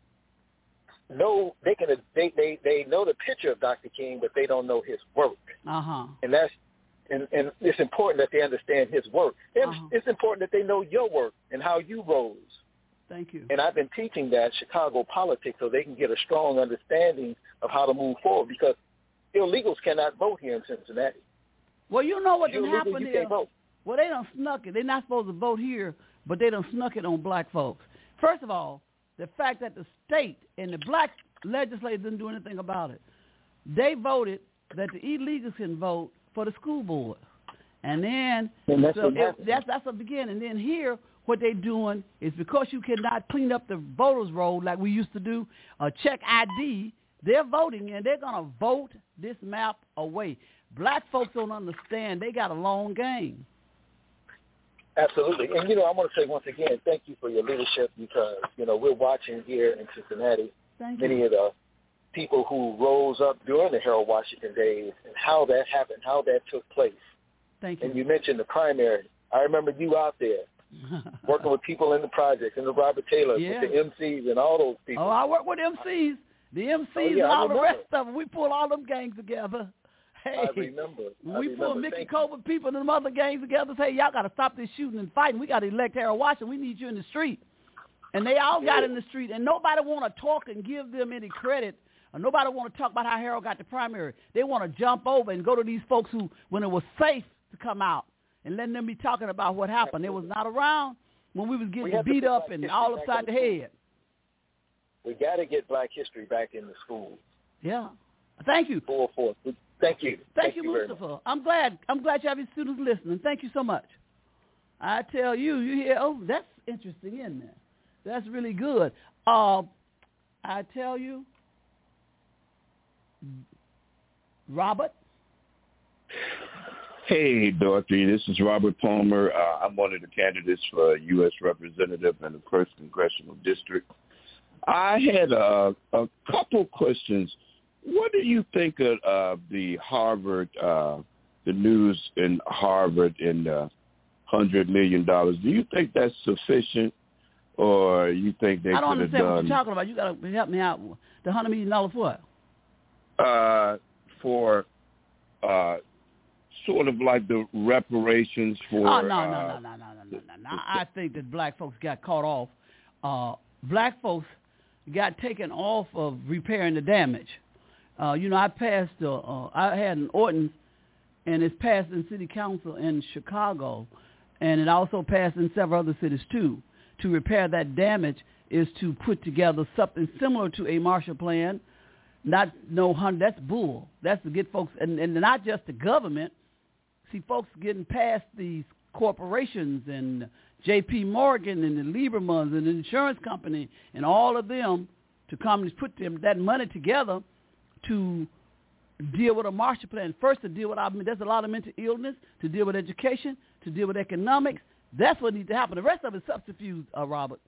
know they know the picture of Dr. King, but they don't know his work. And that's and it's important that they understand his work. It's important that they know your work and how you rose. Thank you. And I've been teaching that Chicago politics so they can get a strong understanding of how to move forward, because illegals cannot vote here in Cincinnati. Well, you know what can happen here? Well, they done snuck it. They're not supposed to vote here, but they done snuck it on black folks. First of all, the fact that the state and the black legislators didn't do anything about it. They voted that the illegals can vote for the school board. And then, that's a beginning. And then here, what they're doing is, because you cannot clean up the voters' roll like we used to do, check ID, they're voting, and they're going to vote this map away. Black folks don't understand. They got a long game. Absolutely. And, you know, I want to say once again, thank you for your leadership, because, you know, we're watching here in Cincinnati. Many of the people who rose up during the Harold Washington days and how that happened, how that took place. Thank you. And you mentioned the primary. I remember you out there working with people in the projects, and the Robert Taylor, with the MCs and all those people. Oh, I work with MCs. The MCs and all the rest of them. We pull all them gangs together. Hey, I remember. We pull Mickey Cobra people and them other gangs together. Say, y'all got to stop this shooting and fighting. We got to elect Harold Washington. We need you in the street. And they all got in the street, and nobody want to talk and give them any credit, or nobody want to talk about how Harold got the primary. They want to jump over and go to these folks who, when it was safe to come out, and letting them be talking about what happened. They was not around when we was getting beat up and all upside the head. We got to get Black history back in the schools. Yeah. Thank you. Thank you. Thank you, Mustafa. I'm glad you have your students listening. Thank you so much. I tell you, you hear, oh, that's interesting, isn't it? That's really good. I tell you, Robert. Hey, Dorothy, this is Robert Palmer. I'm one of the candidates for U.S. Representative in the 1st Congressional District. I had a couple questions. What do you think of the Harvard, the news in Harvard and $100 million? Do you think that's sufficient, or you think they could have done? I don't understand what you're talking about. You got to help me out. The $100 million what? For sort of like the reparations for... Oh, no. I think that black folks got caught off. Black folks got taken off of repairing the damage. I passed, I had an ordinance, and it's passed in city council in Chicago, and it also passed in several other cities too. To repair that damage is to put together something similar to a Marshall Plan. That's bull. That's to get folks, and not just the government. See, folks getting past these corporations and J.P. Morgan and the Liebermans and the insurance company and all of them to come and put that money together to deal with a Marshall Plan. First, to deal with there's a lot of mental illness, to deal with education, to deal with economics. That's what needs to happen. The rest of it is subterfuge, Robert.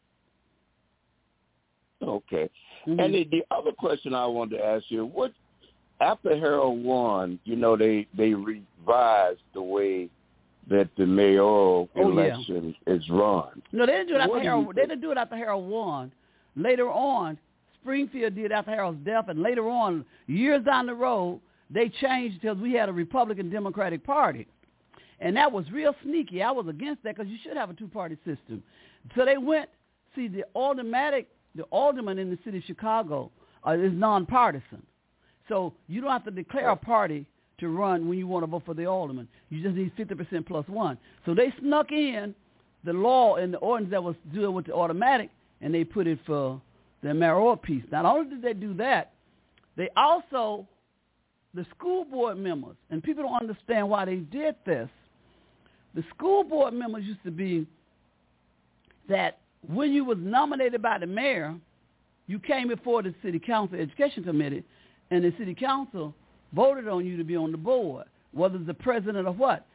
Okay. Mm-hmm. And the other question I wanted to ask you, after Harold won, they revised the way that the mayoral election is run. No, they didn't do it after Harold. They didn't do it after Harold won. Later on, Springfield did after Harold's death, and later on, years down the road, they changed because we had a Republican-Democratic Party. And that was real sneaky. I was against that because you should have a two-party system. So they went, the alderman in the city of Chicago is nonpartisan. So you don't have to declare a party to run when you want to vote for the alderman. You just need 50% plus one. So they snuck in the law and the ordinance that was dealing with the automatic, and they put it for the mayoral piece. Not only did they do that, they also, the school board members, and people don't understand why they did this. The school board members used to be that when you was nominated by the mayor, you came before the city council education committee, and the city council voted on you to be on the board, whether it's the president or what.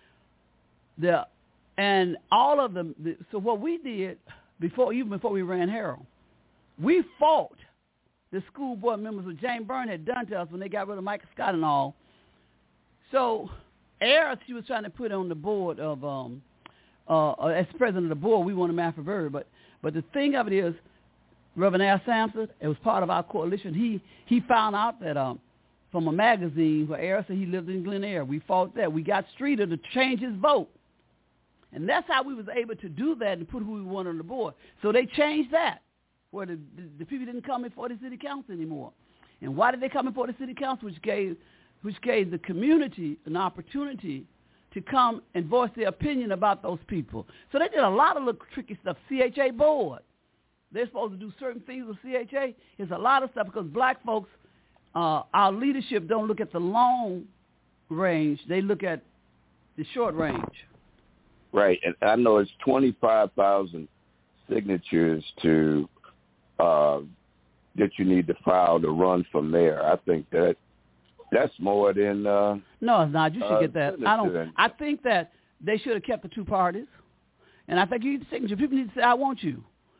And all of them. So what we did before we ran Harold, we fought the school board members what James Byrne had done to us when they got rid of Michael Scott and all. So Ayers, she was trying to put on the board of as president of the board. We wanted Manfred Burry, but the thing of it is, Reverend Al Sampson, it was part of our coalition. He found out that from a magazine where Ayers said he lived in Glen Eyre. We fought that. We got Streeter to change his vote. And that's how we was able to do that and put who we wanted on the board. So they changed that, where the people didn't come before the city council anymore. And why did they come before the city council? Which gave the community an opportunity to come and voice their opinion about those people. So they did a lot of little tricky stuff. CHA board. They're supposed to do certain things with CHA. It's a lot of stuff because black folks, our leadership don't look at the long range. They look at the short range. Right. And I know it's 25,000 signatures to that you need to file to run for mayor. I think that's more than no, it's not. You should get that. I think that they should have kept the two parties. And I think you need the signature. People need to say, I want you.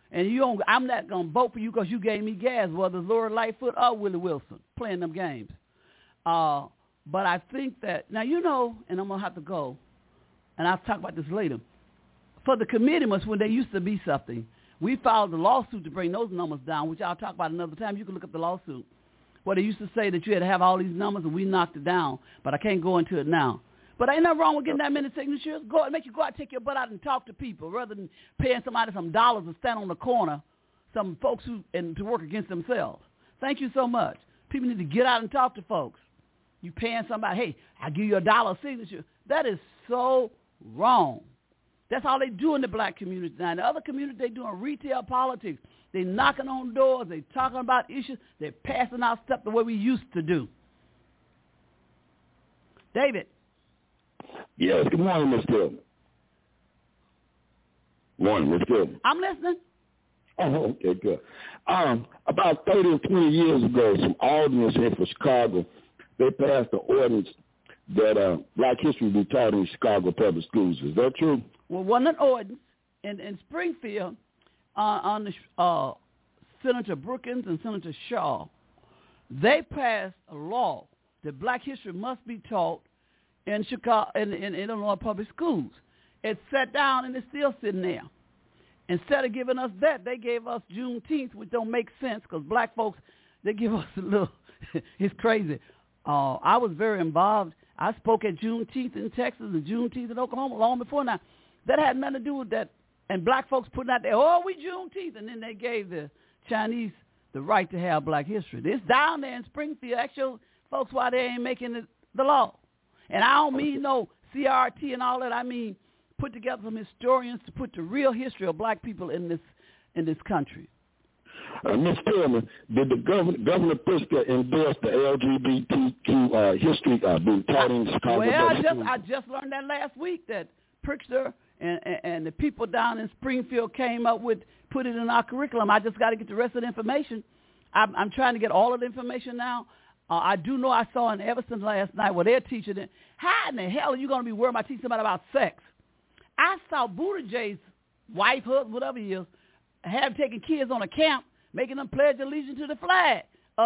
And I'm not going to vote for you because you gave me gas, whether it's Lori Lightfoot or Willie Wilson playing them games. But I think that, now you know, and I'm going to have to go, and I'll talk about this later. For the committees, when there used to be something, we filed a lawsuit to bring those numbers down, which I'll talk about another time. You can look up the lawsuit. Where they used to say that you had to have all these numbers, and we knocked it down. But I can't go into it now. But ain't nothing wrong with getting that many signatures. Make you go out, take your butt out and talk to people rather than paying somebody some dollars to stand on the corner, some folks and to work against themselves. Thank you so much. People need to get out and talk to folks. You paying somebody, hey, I'll give you $1 signature. That is so wrong. That's all they do in the black community now. In the other community, they doing retail politics. They knocking on doors. They talking about issues. They're passing out stuff the way we used to do. David. Yes, good morning, Ms. Tillman. Morning, Ms. Tillman. I'm listening. Oh, okay, good. About 30 or 20 years ago, some aldermen here for Chicago, they passed an ordinance that black history be taught in Chicago public schools. Is that true? Well, wasn't an ordinance. In Springfield, on the Senator Brookins and Senator Shaw, they passed a law that black history must be taught in Chicago, in Illinois public schools. It's sat down and it's still sitting there. Instead of giving us that, they gave us Juneteenth, which don't make sense because black folks, they give us a little, it's crazy. I was very involved. I spoke at Juneteenth in Texas and Juneteenth in Oklahoma long before now. That had nothing to do with that. And black folks putting out there, oh, we Juneteenth. And then they gave the Chinese the right to have black history. It's down there in Springfield. Ask your folks why they ain't making the law. And I don't mean no CRT and all that. I mean put together some historians to put the real history of black people in this country. Ms. Tillman, did the Governor Pritzker endorse the LGBTQ history being taught in Chicago? Well, I just learned that last week that Pritzker and the people down in Springfield came up with, put it in our curriculum. I just got to get the rest of the information. I'm trying to get all of the information now. I do know I saw in Everson last night where they're teaching it. How in the hell are you going to be worried about teaching somebody about sex? I saw Buttigieg's wife, husband, whatever he is, have taken kids on a camp, making them pledge allegiance to the flag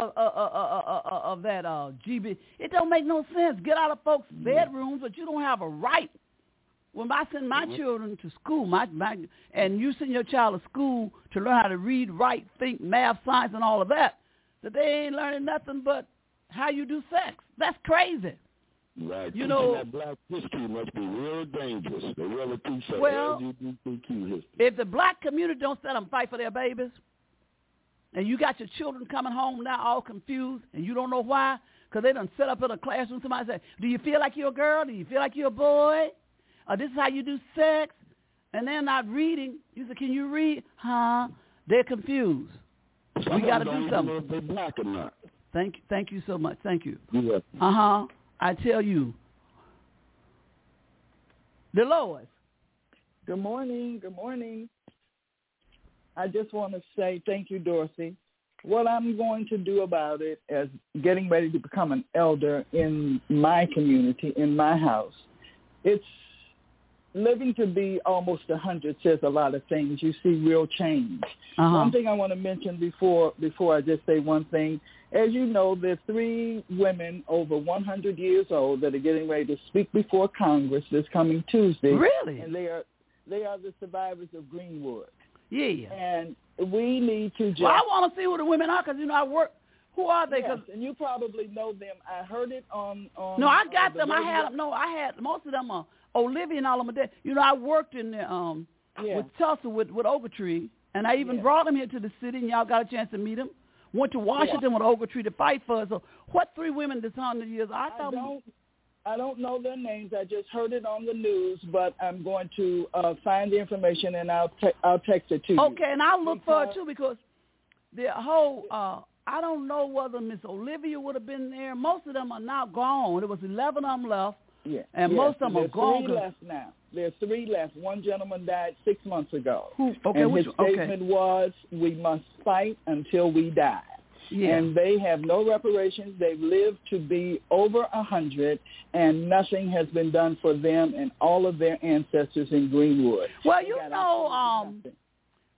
of that GB. It don't make no sense. Get out of folks' bedrooms, but you don't have a right. When I send my children to school, and you send your child to school to learn how to read, write, think, math, science, and all of that, that they ain't learning nothing but how you do sex. That's crazy. Right. You know, that black history must be real dangerous. They really teach that LGBTQ history. If the black community don't stand up and fight for their babies, and you got your children coming home now all confused, and you don't know why, because they done set up in a classroom, somebody say, do you feel like you're a girl? Do you feel like you're a boy? This is how you do sex? And they're not reading. You say, can you read? Huh? They're confused. We got to do something. If they're black or not. Thank you so much. Thank you. Yeah. I tell you. Dolores. Good morning. Good morning. I just want to say thank you, Dorothy. What I'm going to do about it as getting ready to become an elder in my community, in my house, it's living to be almost 100 says a lot of things. You see real change. One thing I want to mention before I just say one thing. As you know, there are 3 women over 100 years old that are getting ready to speak before Congress this coming Tuesday. Really? And they are the survivors of Greenwood. Yeah. And we need to just... Well, I want to see who the women are because, I work... Who are they? Yes, and you probably know them. I heard it on no, I got them. I had most of them are Olivia and all of them. I worked in the, with Tulsa with Ogletree, and I even brought them here to the city, and y'all got a chance to meet them. Went to Washington with Ogletree to fight for us. So what 3 women this 100 years? I don't know their names. I just heard it on the news, but I'm going to find the information, and I'll text it to you. Okay, and I'll look for it, too, because the whole... I don't know whether Miss Olivia would have been there. Most of them are now gone. There was 11 of them left, and most of them are gone. There's 3 left now. There's 3 left. One gentleman died 6 months ago. His statement was, we must fight until we die. Yeah. And they have no reparations. They've lived to be over 100, and nothing has been done for them and all of their ancestors in Greenwood. Well,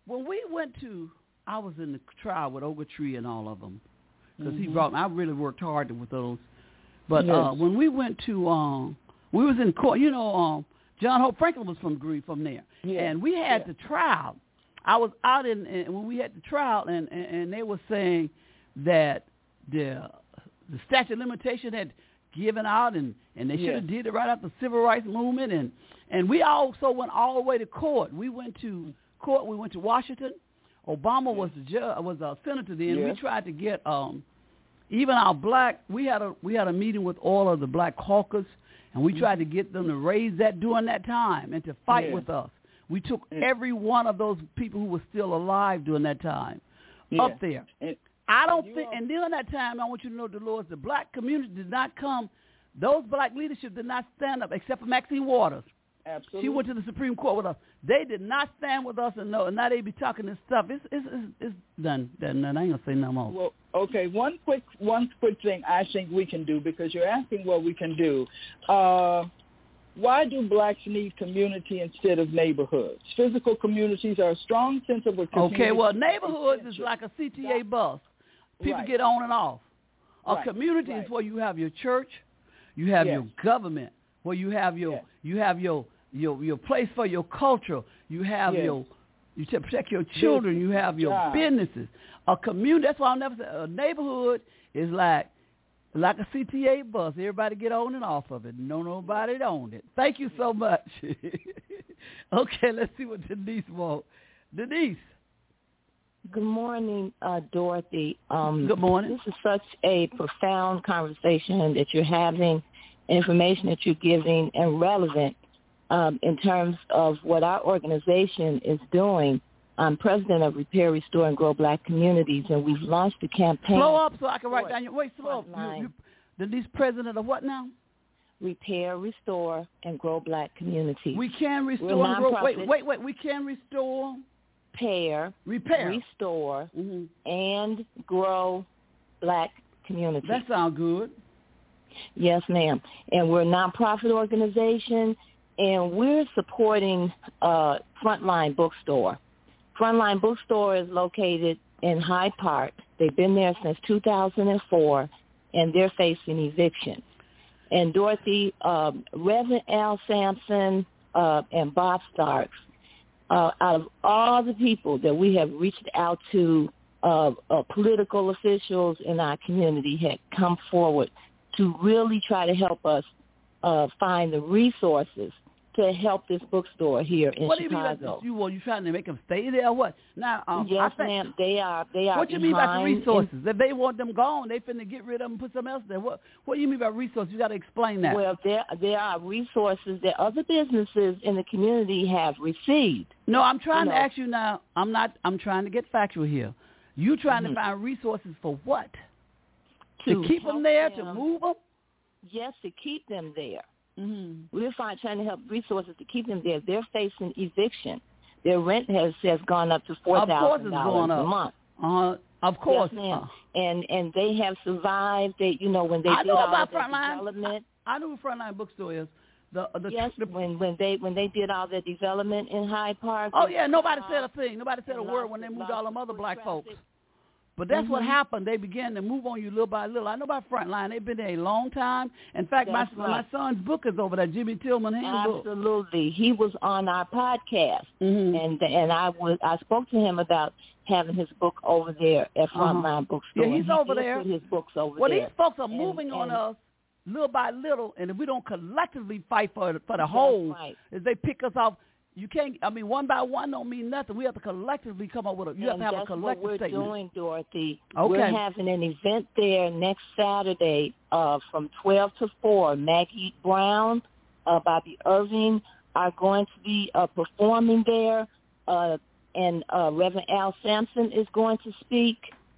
when we went to, I was in the trial with Ogletree and all of them because he brought me. I really worked hard with those. But when we went to, we was in court. You know, John Hope Franklin was from there, and we had the trial. I was out when we had the trial, and they were saying that the statute of limitation had given out, and they should have did it right after the civil rights movement, and we also went all the way to court. We went to court. We went to Washington. Obama was was a senator then. We tried to get even our black. We had a meeting with all of the Black Caucus, and we tried to get them to raise that during that time and to fight with us. We took every one of those people who were still alive during that time up there. I don't think, and during that time, I want you to know, Dolores, the black community did not come, those black leadership did not stand up, except for Maxine Waters. Absolutely. She went to the Supreme Court with us. They did not stand with us, and now they be talking this stuff. It's done. I ain't gonna say no more. Well, okay. One quick thing I think we can do, because you're asking what we can do. Why do blacks need community instead of neighborhoods? Physical communities are a strong sense of a community. Okay, well, neighborhoods is like a CTA bus. People get on and off. A community is where you have your church, you have your government, where you have your place for your culture, you have you to protect your children, you have your businesses. A community, that's why I'll never say a neighborhood is like a CTA bus. Everybody get on and off of it. No, nobody owned it. Thank you so much. Okay, let's see what Denise wants. Denise. Good morning, Dorothy. Good morning. This is such a profound conversation that you're having, information that you're giving, and relevant in terms of what our organization is doing. I'm president of Repair, Restore, and Grow Black Communities, and we've launched a campaign. Slow up so I can write down your... Wait, slow up. Denise, president of what now? Repair, Restore, and Grow Black Communities. We can restore and grow... Wait. We can restore... Repair, Restore, and Grow Black Communities. That sounds good. Yes, ma'am. And we're a nonprofit organization, and we're supporting Frontline Bookstore. Frontline Bookstore is located in Hyde Park. They've been there since 2004, and they're facing eviction. And Dorothy, Reverend Al Sampson and Bob Starks, out of all the people that we have reached out to, political officials in our community had come forward to really try to help us find the resources to help this bookstore here in Chicago. What do you mean by you trying to make them stay there or what? Now, yes, ma'am, they are. What do you mean by the resources? If they want them gone, they finna get rid of them and put something else there. What do you mean by resources? You got to explain that. Well, there are resources that other businesses in the community have received. No, I'm trying to ask you now. I'm trying to get factual here. You trying to find resources for what? To keep them there, to move them? Yes, to keep them there. Mm-hmm. We're trying to help resources to keep them there. They're facing eviction. Their rent has gone up to $4,000 a month. Of course, yes, ma'am. And they have survived. When they did all the development. I know who Frontline Bookstore is. When they did all the development in Hyde Park. Oh yeah, nobody said a thing. Nobody said a word when they moved all them other black folks. But that's what happened. They began to move on you little by little. I know about Frontline. They've been there a long time. In fact, my son's book is over there, Jimmy Tillman. Absolutely. He was on our podcast, and I spoke to him about having his book over there at Frontline Bookstore. Yeah, he's over there. Put his books over there. Well, these folks are moving on us little by little, and if we don't collectively fight for the whole, if they pick us off, you can't. I mean, one by one don't mean nothing. We have to collectively come up with you have to have a collective statement. That's what we're doing, Dorothy. Okay. We're having an event there next Saturday from 12 to 4. Maggie Brown, Bobby Irving are going to be performing there, and Reverend Al Sampson is going to speak.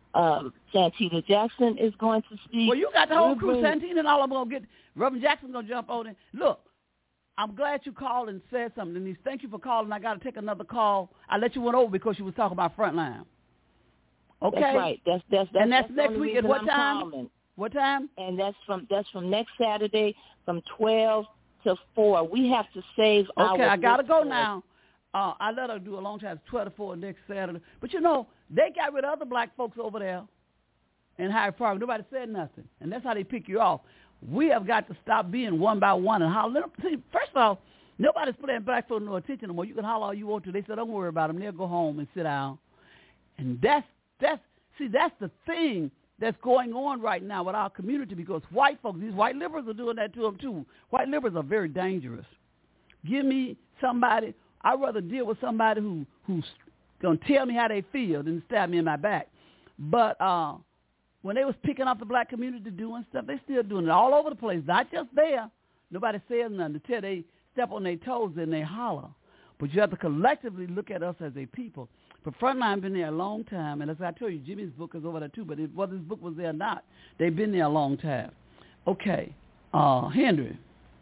Santita Jackson is going to speak. Well, you got the whole crew, Santita and all of them going to get. Reverend Jackson's going to jump on it. Look. I'm glad you called and said something, Denise. Thank you for calling. I got to take another call. I let you went over because you was talking about Frontline. Okay. That's right. That's next week at what time? Calling. What time? And that's from next Saturday from 12 to 4. We have to save our. Okay, I gotta go now. I let her do a long time, 12 to 4 next Saturday. But, you know, they got rid of other black folks over there in Hyde Park. Nobody said nothing. And that's how they pick you off. We have got to stop being one by one and holler. See, first of all, nobody's paying black folks no attention no more. You can holler all you want to. They said, don't worry about them. They'll go home and sit down. And that's the thing that's going on right now with our community, because white folks, these white liberals are doing that to them too. White liberals are very dangerous. Give me somebody, I'd rather deal with somebody who's going to tell me how they feel than stab me in my back. But when they was picking up the black community doing stuff, they still doing it all over the place, not just there. Nobody says nothing until they step on their toes and they holler. But you have to collectively look at us as a people. But Frontline been there a long time, and as I told you, Jimmy's book is over there too, but whether his book was there or not, they've been there a long time. Okay, Henry.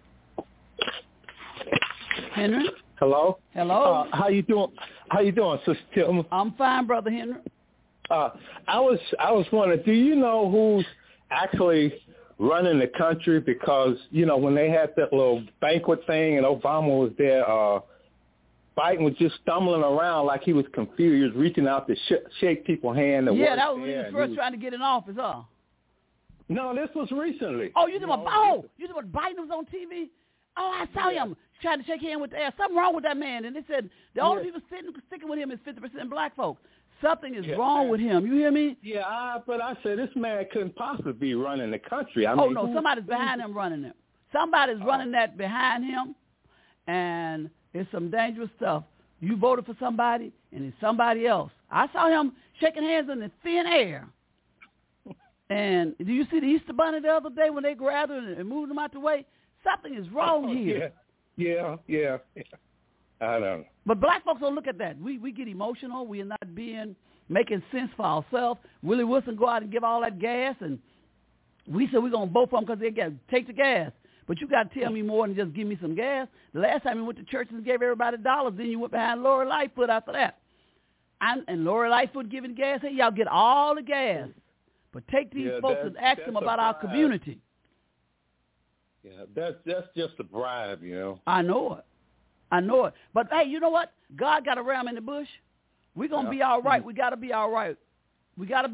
Henry? Hello? Hello? How you doing? How you doing, Sister Tim? I'm fine, Brother Henry. I was wondering, do you know who's actually running the country? Because, you know, when they had that little banquet thing and Obama was there, Biden was just stumbling around like he was confused. He was reaching out to shake people's hand. Yeah, that was when he was first trying to get in office, huh? No, this was recently. Oh, you talking about Biden was on TV? Oh, I saw him trying to shake hands with the ass. Something wrong with that man. And they said the only people sticking with him is 50% black folks. Something is wrong with him. You hear me? Yeah, but I said this man couldn't possibly be running the country. I mean, no, somebody's behind him running it. Somebody's running that behind him, and it's some dangerous stuff. You voted for somebody, and it's somebody else. I saw him shaking hands in the thin air. And do you see the Easter Bunny the other day when they grabbed him and moved him out the way? Something is wrong here. Yeah. I don't know. But black folks don't look at that. We get emotional. We are not making sense for ourselves. Willie Wilson go out and give all that gas, and we said we're going to vote for him because they take the gas. But you got to tell me more than just give me some gas. The last time you went to church and gave everybody $1, then you went behind Lori Lightfoot after that. And Lori Lightfoot giving gas, hey, y'all get all the gas. But take these folks and ask them about our community. Yeah, that's just a bribe, you know. I know it. But, hey, you know what? God got a ram in the bush. We're going to be all right. We got to be all right. We got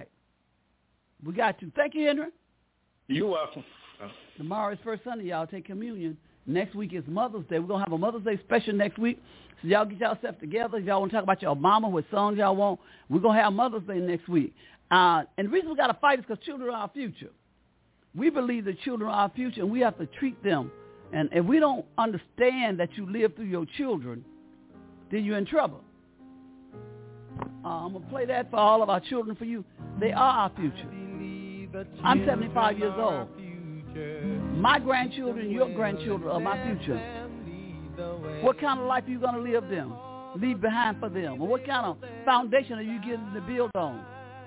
to. Thank you, Henry. You're welcome. Tomorrow is First Sunday. Y'all take communion. Next week is Mother's Day. We're going to have a Mother's Day special next week. So y'all get yourself together. If y'all want to talk about your mama, what songs y'all want, we're going to have Mother's Day next week. And the reason we got to fight is because children are our future. We believe that children are our future, and we have to treat them. And if we don't understand that you live through your children, then you're in trouble. I'm going to play that for all of our children for you. They are our future. I'm 75 years old. My grandchildren, your grandchildren are my future. What kind of life are you going to leave behind for them? Or what kind of foundation are you getting to build on?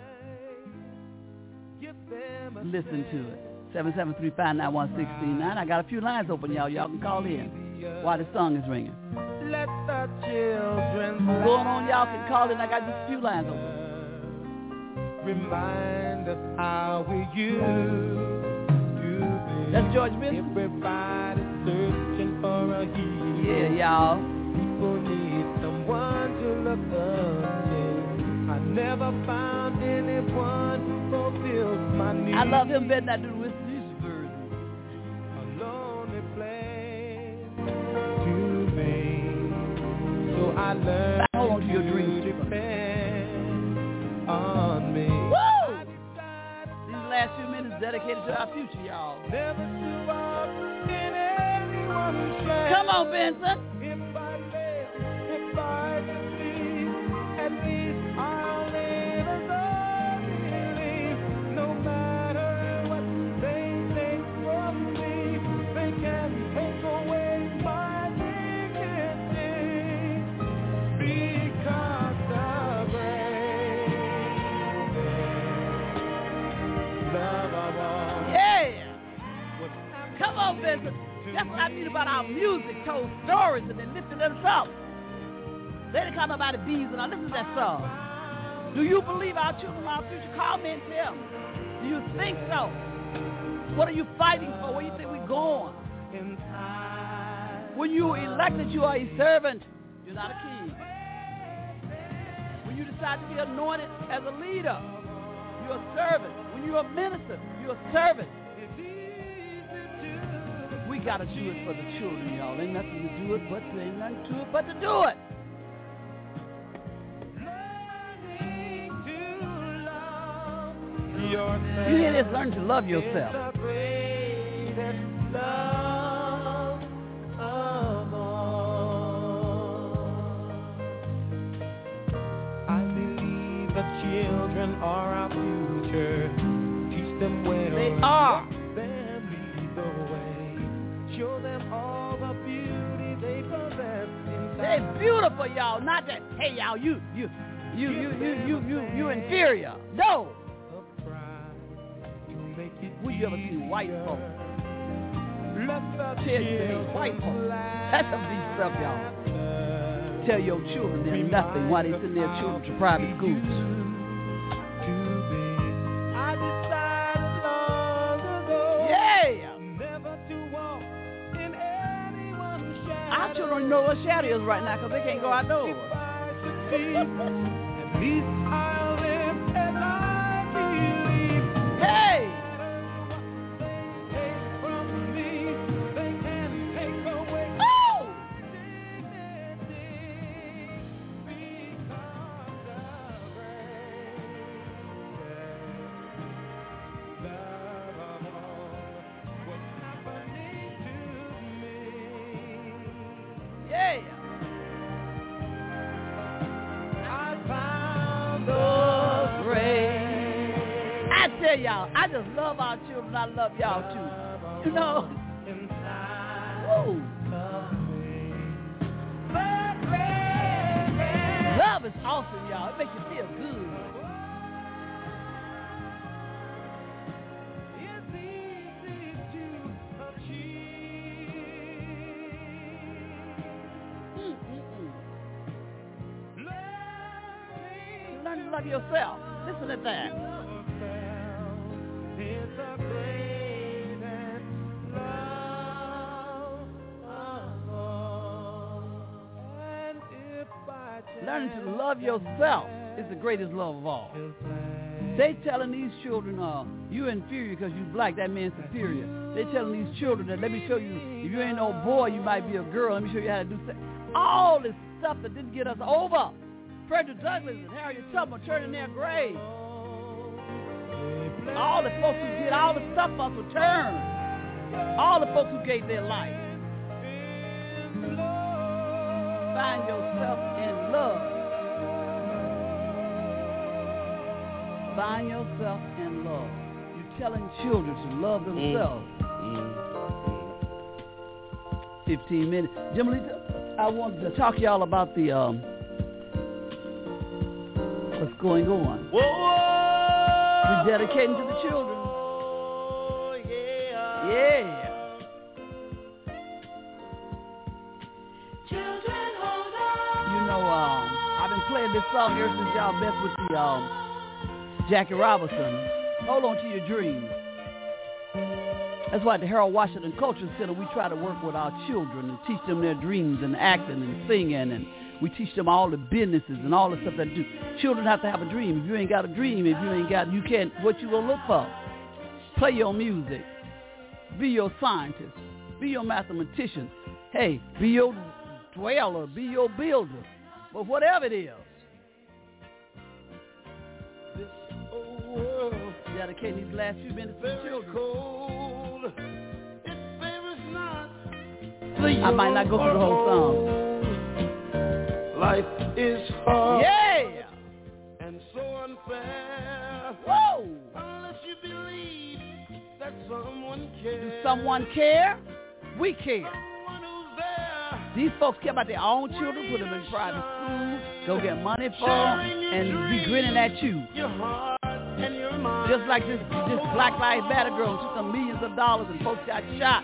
Listen to it. 773-591-1609. I got a few lines open, y'all. Y'all can call in while the song is ringing. Let the children going on, y'all can call in. I got just a few lines open. Remind us how we used to be. That's George Benson. Everybody searching for a hero. Yeah, y'all. People need someone to look up to. I never found anyone who fulfills my needs. I love him better than I do with this bird. A lonely place to be. So I learned hold on to your dreams. Depend on me. Woo! These last few minutes dedicated to our future, y'all. Never give up in anyone's shame. Come on, Benson. If I succeed, at least I'll live as I believe. No matter what they take from me, they can't take away my dignity. Because the great love of all. Yeah. Come on, Benson. That's what I mean about our music. Told stories and then lifted us up. They didn't call nobody bees and I listen to that song. Do you believe our children are our future? Call me and tell me. Do you think so? What are you fighting for? Where do you think we're going? When you are elected, you are a servant. You're not a king. When you decide to be anointed as a leader, you're a servant. When you're a minister, you're a servant. We got to do it for the children, y'all. Ain't nothing to do it, but ain't nothing to it but to do it. You hear this? Learn to love yourself. I believe that children are our future. Teach them well. They are. Then lead the way. Show them all the beauty they possess inside. They're beautiful, y'all. Not that, hey, y'all, you inferior. No. Will you ever see white folks? Tell you they white folks. That's some deep stuff, y'all. Tell your children they're nothing while they send their children to private schools. I decided long ago never to walk in anyone's shadow. Our children know what shadow is right now because they can't go outdoors. At least I'll live and I believe. Hey! Y'all, I just love our children. I love y'all too. You know. Woo. Love is awesome, y'all. It makes you feel good. It's easy to achieve. Learn to love yourself. Listen to that. It's a greatest love of all. And if by learning to love yourself is the greatest love of all. They telling these children, you inferior because you black, that man's superior. They telling these children that, let me show you, if you ain't no boy, you might be a girl. Let me show you how to do sex. All this stuff that didn't get us over. Frederick Douglass and Harriet Tubman turning their grave. All the folks who did all the stuff us were turned. All the folks who gave their life. Find yourself in love. Find yourself in love. You're telling children to love themselves. 15 minutes. Jimmy, I wanted to talk to y'all about the what's going on. We're dedicating to the children. Yeah. You know, I've been playing this song ever since y'all messed with the Jackie Robinson. Hold on to your dreams. That's why at the Harold Washington Culture Center, we try to work with our children and teach them their dreams and acting and singing, and we teach them all the businesses and all the stuff that they do. Children have to have a dream. If you ain't got a dream, if you ain't got, you can't, what you gonna look for? Play your music. Be your scientist. Be your mathematician. Hey, be your dweller. Be your builder. But whatever it is. This old world. Dedicating these last few minutes to the children. Cold. It favors not. I might not go through the whole song. Life is hard. Yeah. And so unfair. Whoa. Unless you believe that someone cares. Do someone care? We care. These folks care about their own children, put them in private schools, go get money for them, and be grinning at you. Your heart and your mind. Just like this Black Lives Matter girl took some millions of dollars and folks got shot.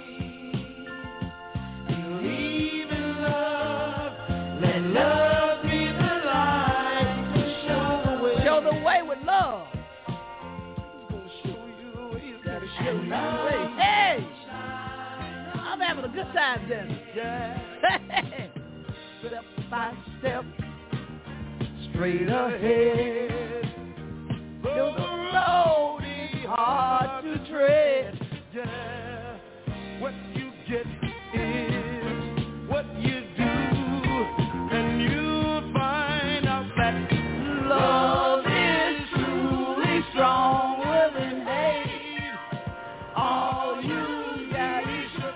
Believe in love. Let love be the light to show the way. Show the way with love. He's gonna show you the way. He's gonna show you the way. Hey! I'm having a good time then. Yeah. Hey! by step, straight ahead. Though the road is hard to tread, yeah, what you get is what you do, and you'll find out that love is truly stronger than hate. All you got is your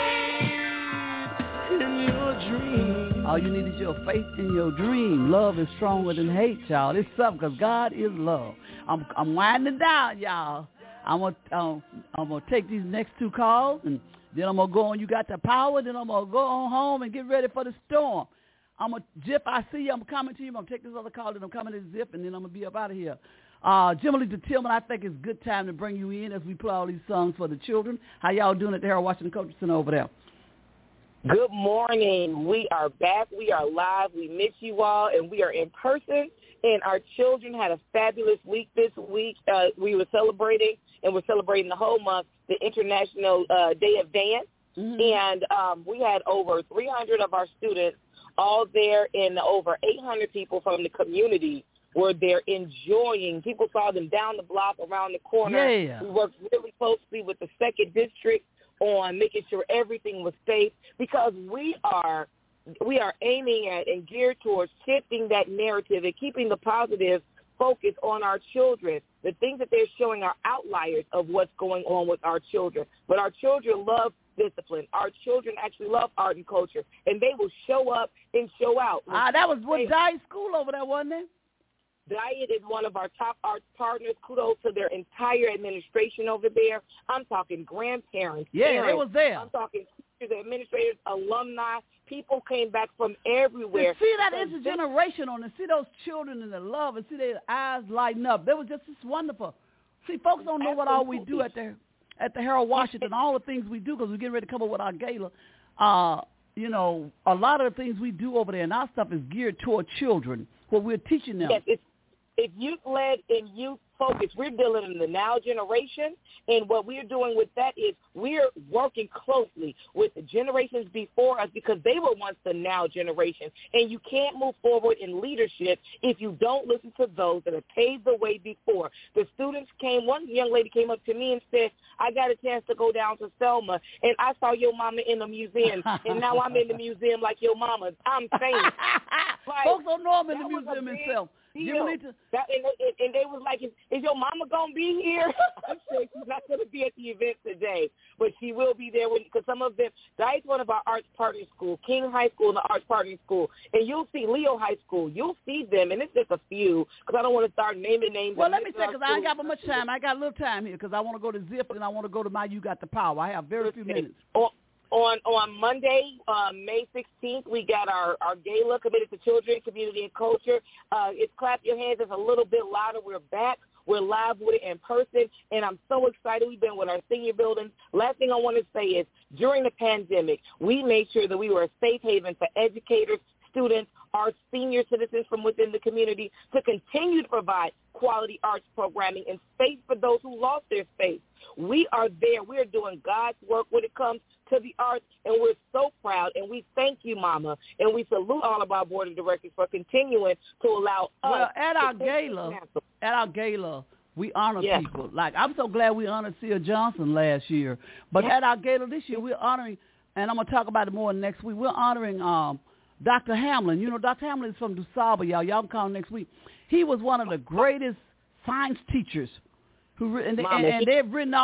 faith in your dream. All you need is your faith in your dream. Love is stronger than hate, y'all. It's something, because God is love. I'm winding down, y'all. I'm gonna take these next two calls, and then I'm gonna go on You Got the Power. Then I'm gonna go on home and get ready for the storm. Zip, I see you. I'm coming to you. I'm gonna take this other call, then I'm coming to Zip, and then I'm gonna be up out of here. Jimmy to Tillman, I think it's a good time to bring you in as we play all these songs for the children. How y'all doing at the Harold Washington Cultural Center over there? Good morning. We are back. We are live. We miss you all, and we are in person. And our children had a fabulous week this week. We were celebrating, and we're celebrating the whole month, the International Day of Dance. Mm-hmm. And we had over 300 of our students all there, and over 800 people from the community were there enjoying. People saw them down the block, around the corner. Yeah. We worked really closely with the 2nd District on making sure everything was safe, because we are aiming at and geared towards shifting that narrative and keeping the positive focus on our children. The things that they're showing are outliers of what's going on with our children. But our children love discipline. Our children actually love art and culture, and they will show up and show out. That was what Diet School over there, wasn't it? Diet is one of our top arts partners. Kudos to their entire administration over there. I'm talking grandparents. Yeah, parents. They was there. I'm talking teachers, administrators, alumni. People came back from everywhere. To see that intergeneration on it, see those children in the love, and see their eyes lighten up. They were just wonderful. See, folks don't know what all we do at the Harold Washington, all the things we do, because we're getting ready to come up with our gala. You know, a lot of the things we do over there, and our stuff is geared toward children, what we're teaching them. Yes, it's youth-led and youth-focused. We're dealing in the now generation, and what we're doing with that is we're working closely with the generations before us, because they were once the now generation. And you can't move forward in leadership if you don't listen to those that have paved the way before. The students one young lady came up to me and said, I got a chance to go down to Selma, and I saw your mama in the museum, and now I'm in the museum like your mama. I'm famous. Like, folks don't know I'm in the museum itself. And they was like, is your mama going to be here? I said she's not going to be at the event today, but she will be there, because some of them, that's one of our arts partner schools, King High School and the arts partner school, and you'll see Leo High School. You'll see them, and it's just a few, because I don't want to start naming names. Well, let me say, because I ain't got much time. I got a little time here, because I want to go to Zip, and I want to go to my You Got the Power. I have very few minutes. On Monday, May 16th, we got our gala, Committed to Children, Community, and Culture. It's Clap Your Hands. It's a little bit louder. We're back. We're live with it in person, and I'm so excited. We've been with our senior building. Last thing I want to say is, during the pandemic, we made sure that we were a safe haven for educators, students, our senior citizens from within the community, to continue to provide quality arts programming and space for those who lost their space. We are there. We're doing God's work when it comes to the arts, and we're so proud, and we thank you, Mama, and we salute all of our board of directors for continuing to allow us. Well, at our gala, we honor people. Like, I'm so glad we honored Sia Johnson last year, but at our gala this year, we're honoring, and I'm going to talk about it more next week, we're honoring Dr. Hamlin. You know, Dr. Hamlin is from DuSable, y'all. Y'all can call him next week. He was one of the greatest science teachers. They have written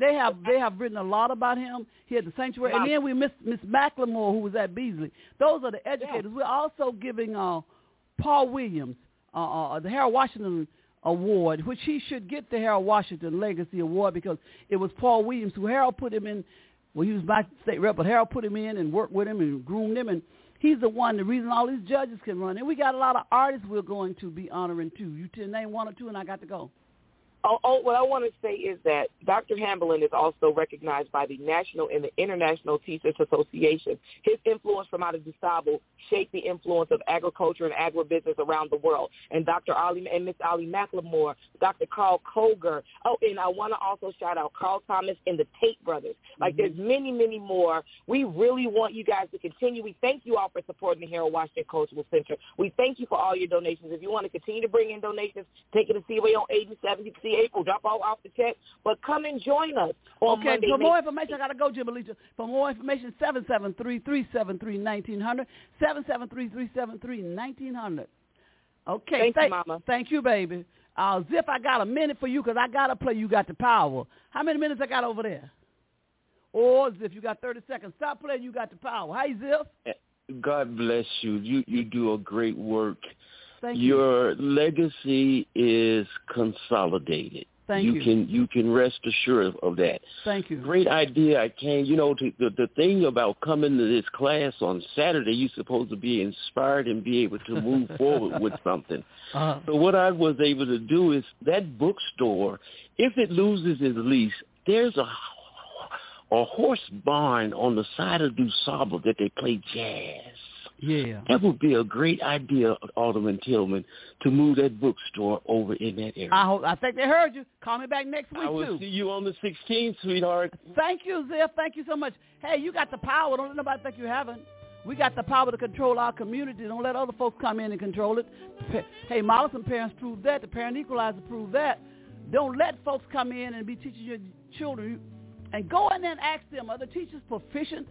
a lot about him. He had the sanctuary, and then we missed Miss McLemore, who was at Beasley. Those are the educators. Yeah. We're also giving Paul Williams the Harold Washington Award, which he should get the Harold Washington Legacy Award, because it was Paul Williams who Harold put him in. Well, he was my state rep, but Harold put him in and worked with him and groomed him, and he's the reason all these judges can run. And we got a lot of artists we're going to be honoring too. You name one or two, and I got to go. What I want to say is that Dr. Hamblin is also recognized by the National and the International Teachers Association. His influence from out of DuSable shaped the influence of agriculture and agribusiness around the world. And Dr. Ali and Miss Ali McLemore, Dr. Carl Koger. Oh, and I want to also shout out Carl Thomas and the Tate brothers. Like, there's many, many more. We really want you guys to continue. We thank you all for supporting the Harold Washington Cultural Center. We thank you for all your donations. If you want to continue to bring in donations, take it to Seaway on 87. You can see April, drop all off the check, but come and join us on Monday. For more information, I got to go, Jim Alita. For more information, 773-373-1900, 773-373-1900. Okay. Thank you, Mama. Thank you, baby. Zip, I got a minute for you because I got to play You Got the Power. How many minutes I got over there? Or Zip, you got 30 seconds. Stop playing You Got the Power. Hey, Zip. God bless you. You do a great work. Thank you. Your legacy is consolidated. Thank you. You can rest assured of that. Thank you. Great idea. The thing about coming to this class on Saturday, you're supposed to be inspired and be able to move forward with something. So what I was able to do is that bookstore, if it loses its lease, there's a horse barn on the side of DuSable that they play jazz. Yeah. That would be a great idea, Alderman Tillman, to move that bookstore over in that area. I think they heard you. Call me back next week, I will see you on the 16th, sweetheart. Thank you, Zip. Thank you so much. Hey, you got the power. Don't let nobody think you haven't. We got the power to control our community. Don't let other folks come in and control it. Hey, Mollison parents proved that. The parent equalizer proved that. Don't let folks come in and be teaching your children. And go in there and ask them, are the teachers proficient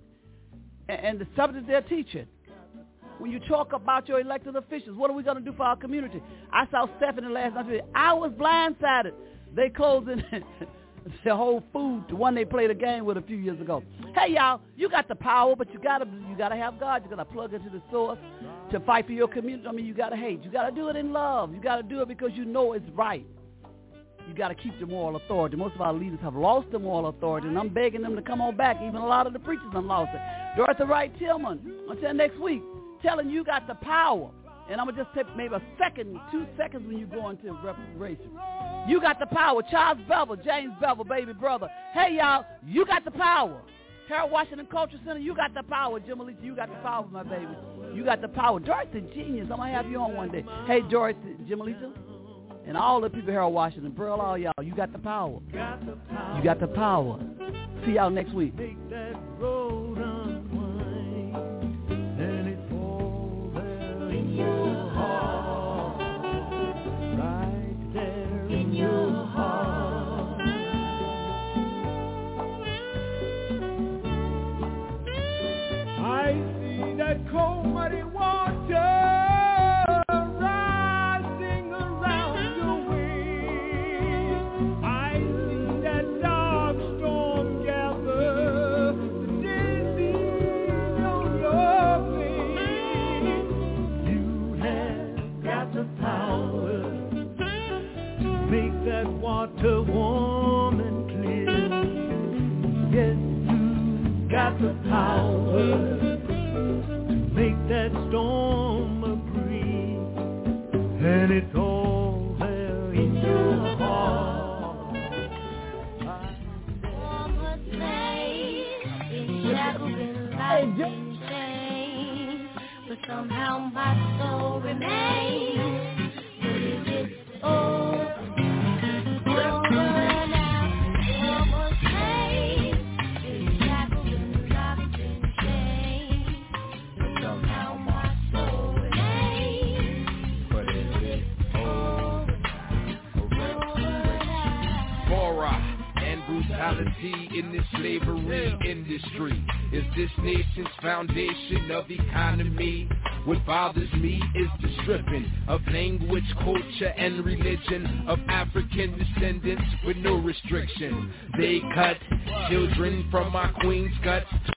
in the subject they're teaching? When you talk about your elected officials, what are we going to do for our community? I saw Stephanie last night. I was blindsided. They closing the Whole Food, the one they played a game with a few years ago. Hey, y'all, you got the power, but you gotta have God. You gotta plug into the source to fight for your community. I mean, you gotta hate. You gotta do it in love. You gotta do it because you know it's right. You got to keep the moral authority. Most of our leaders have lost the moral authority, and I'm begging them to come on back. Even a lot of the preachers have lost it. Dorothy Wright Tillman, until next week, telling you got the power. And I'm going to just take maybe 2 seconds when you go into reparation. You got the power. Charles Bevel, James Bevel, baby brother. Hey, y'all, you got the power. Harold Washington Cultural Center, you got the power. Jim Alita, you got the power, my baby. You got the power. Dorothy, genius. I'm going to have you on one day. Hey, Dorothy, Jim Alita. And all the people here at Washington, Burl, all y'all, you got the power. You got the power. See y'all next week. Make that road unwind, and it's all there in your heart, right there in your heart. I see that cold muddy water water warm and clear. Yes, you got the power to make that storm agree, and it's all there in your heart. Woman made in shackles and life in chains, but somehow my soul remains. But if it's all in this slavery industry is this nation's foundation of economy. What bothers me is the stripping of language, culture, and religion of African descendants with no restriction. They cut children from my queen's guts.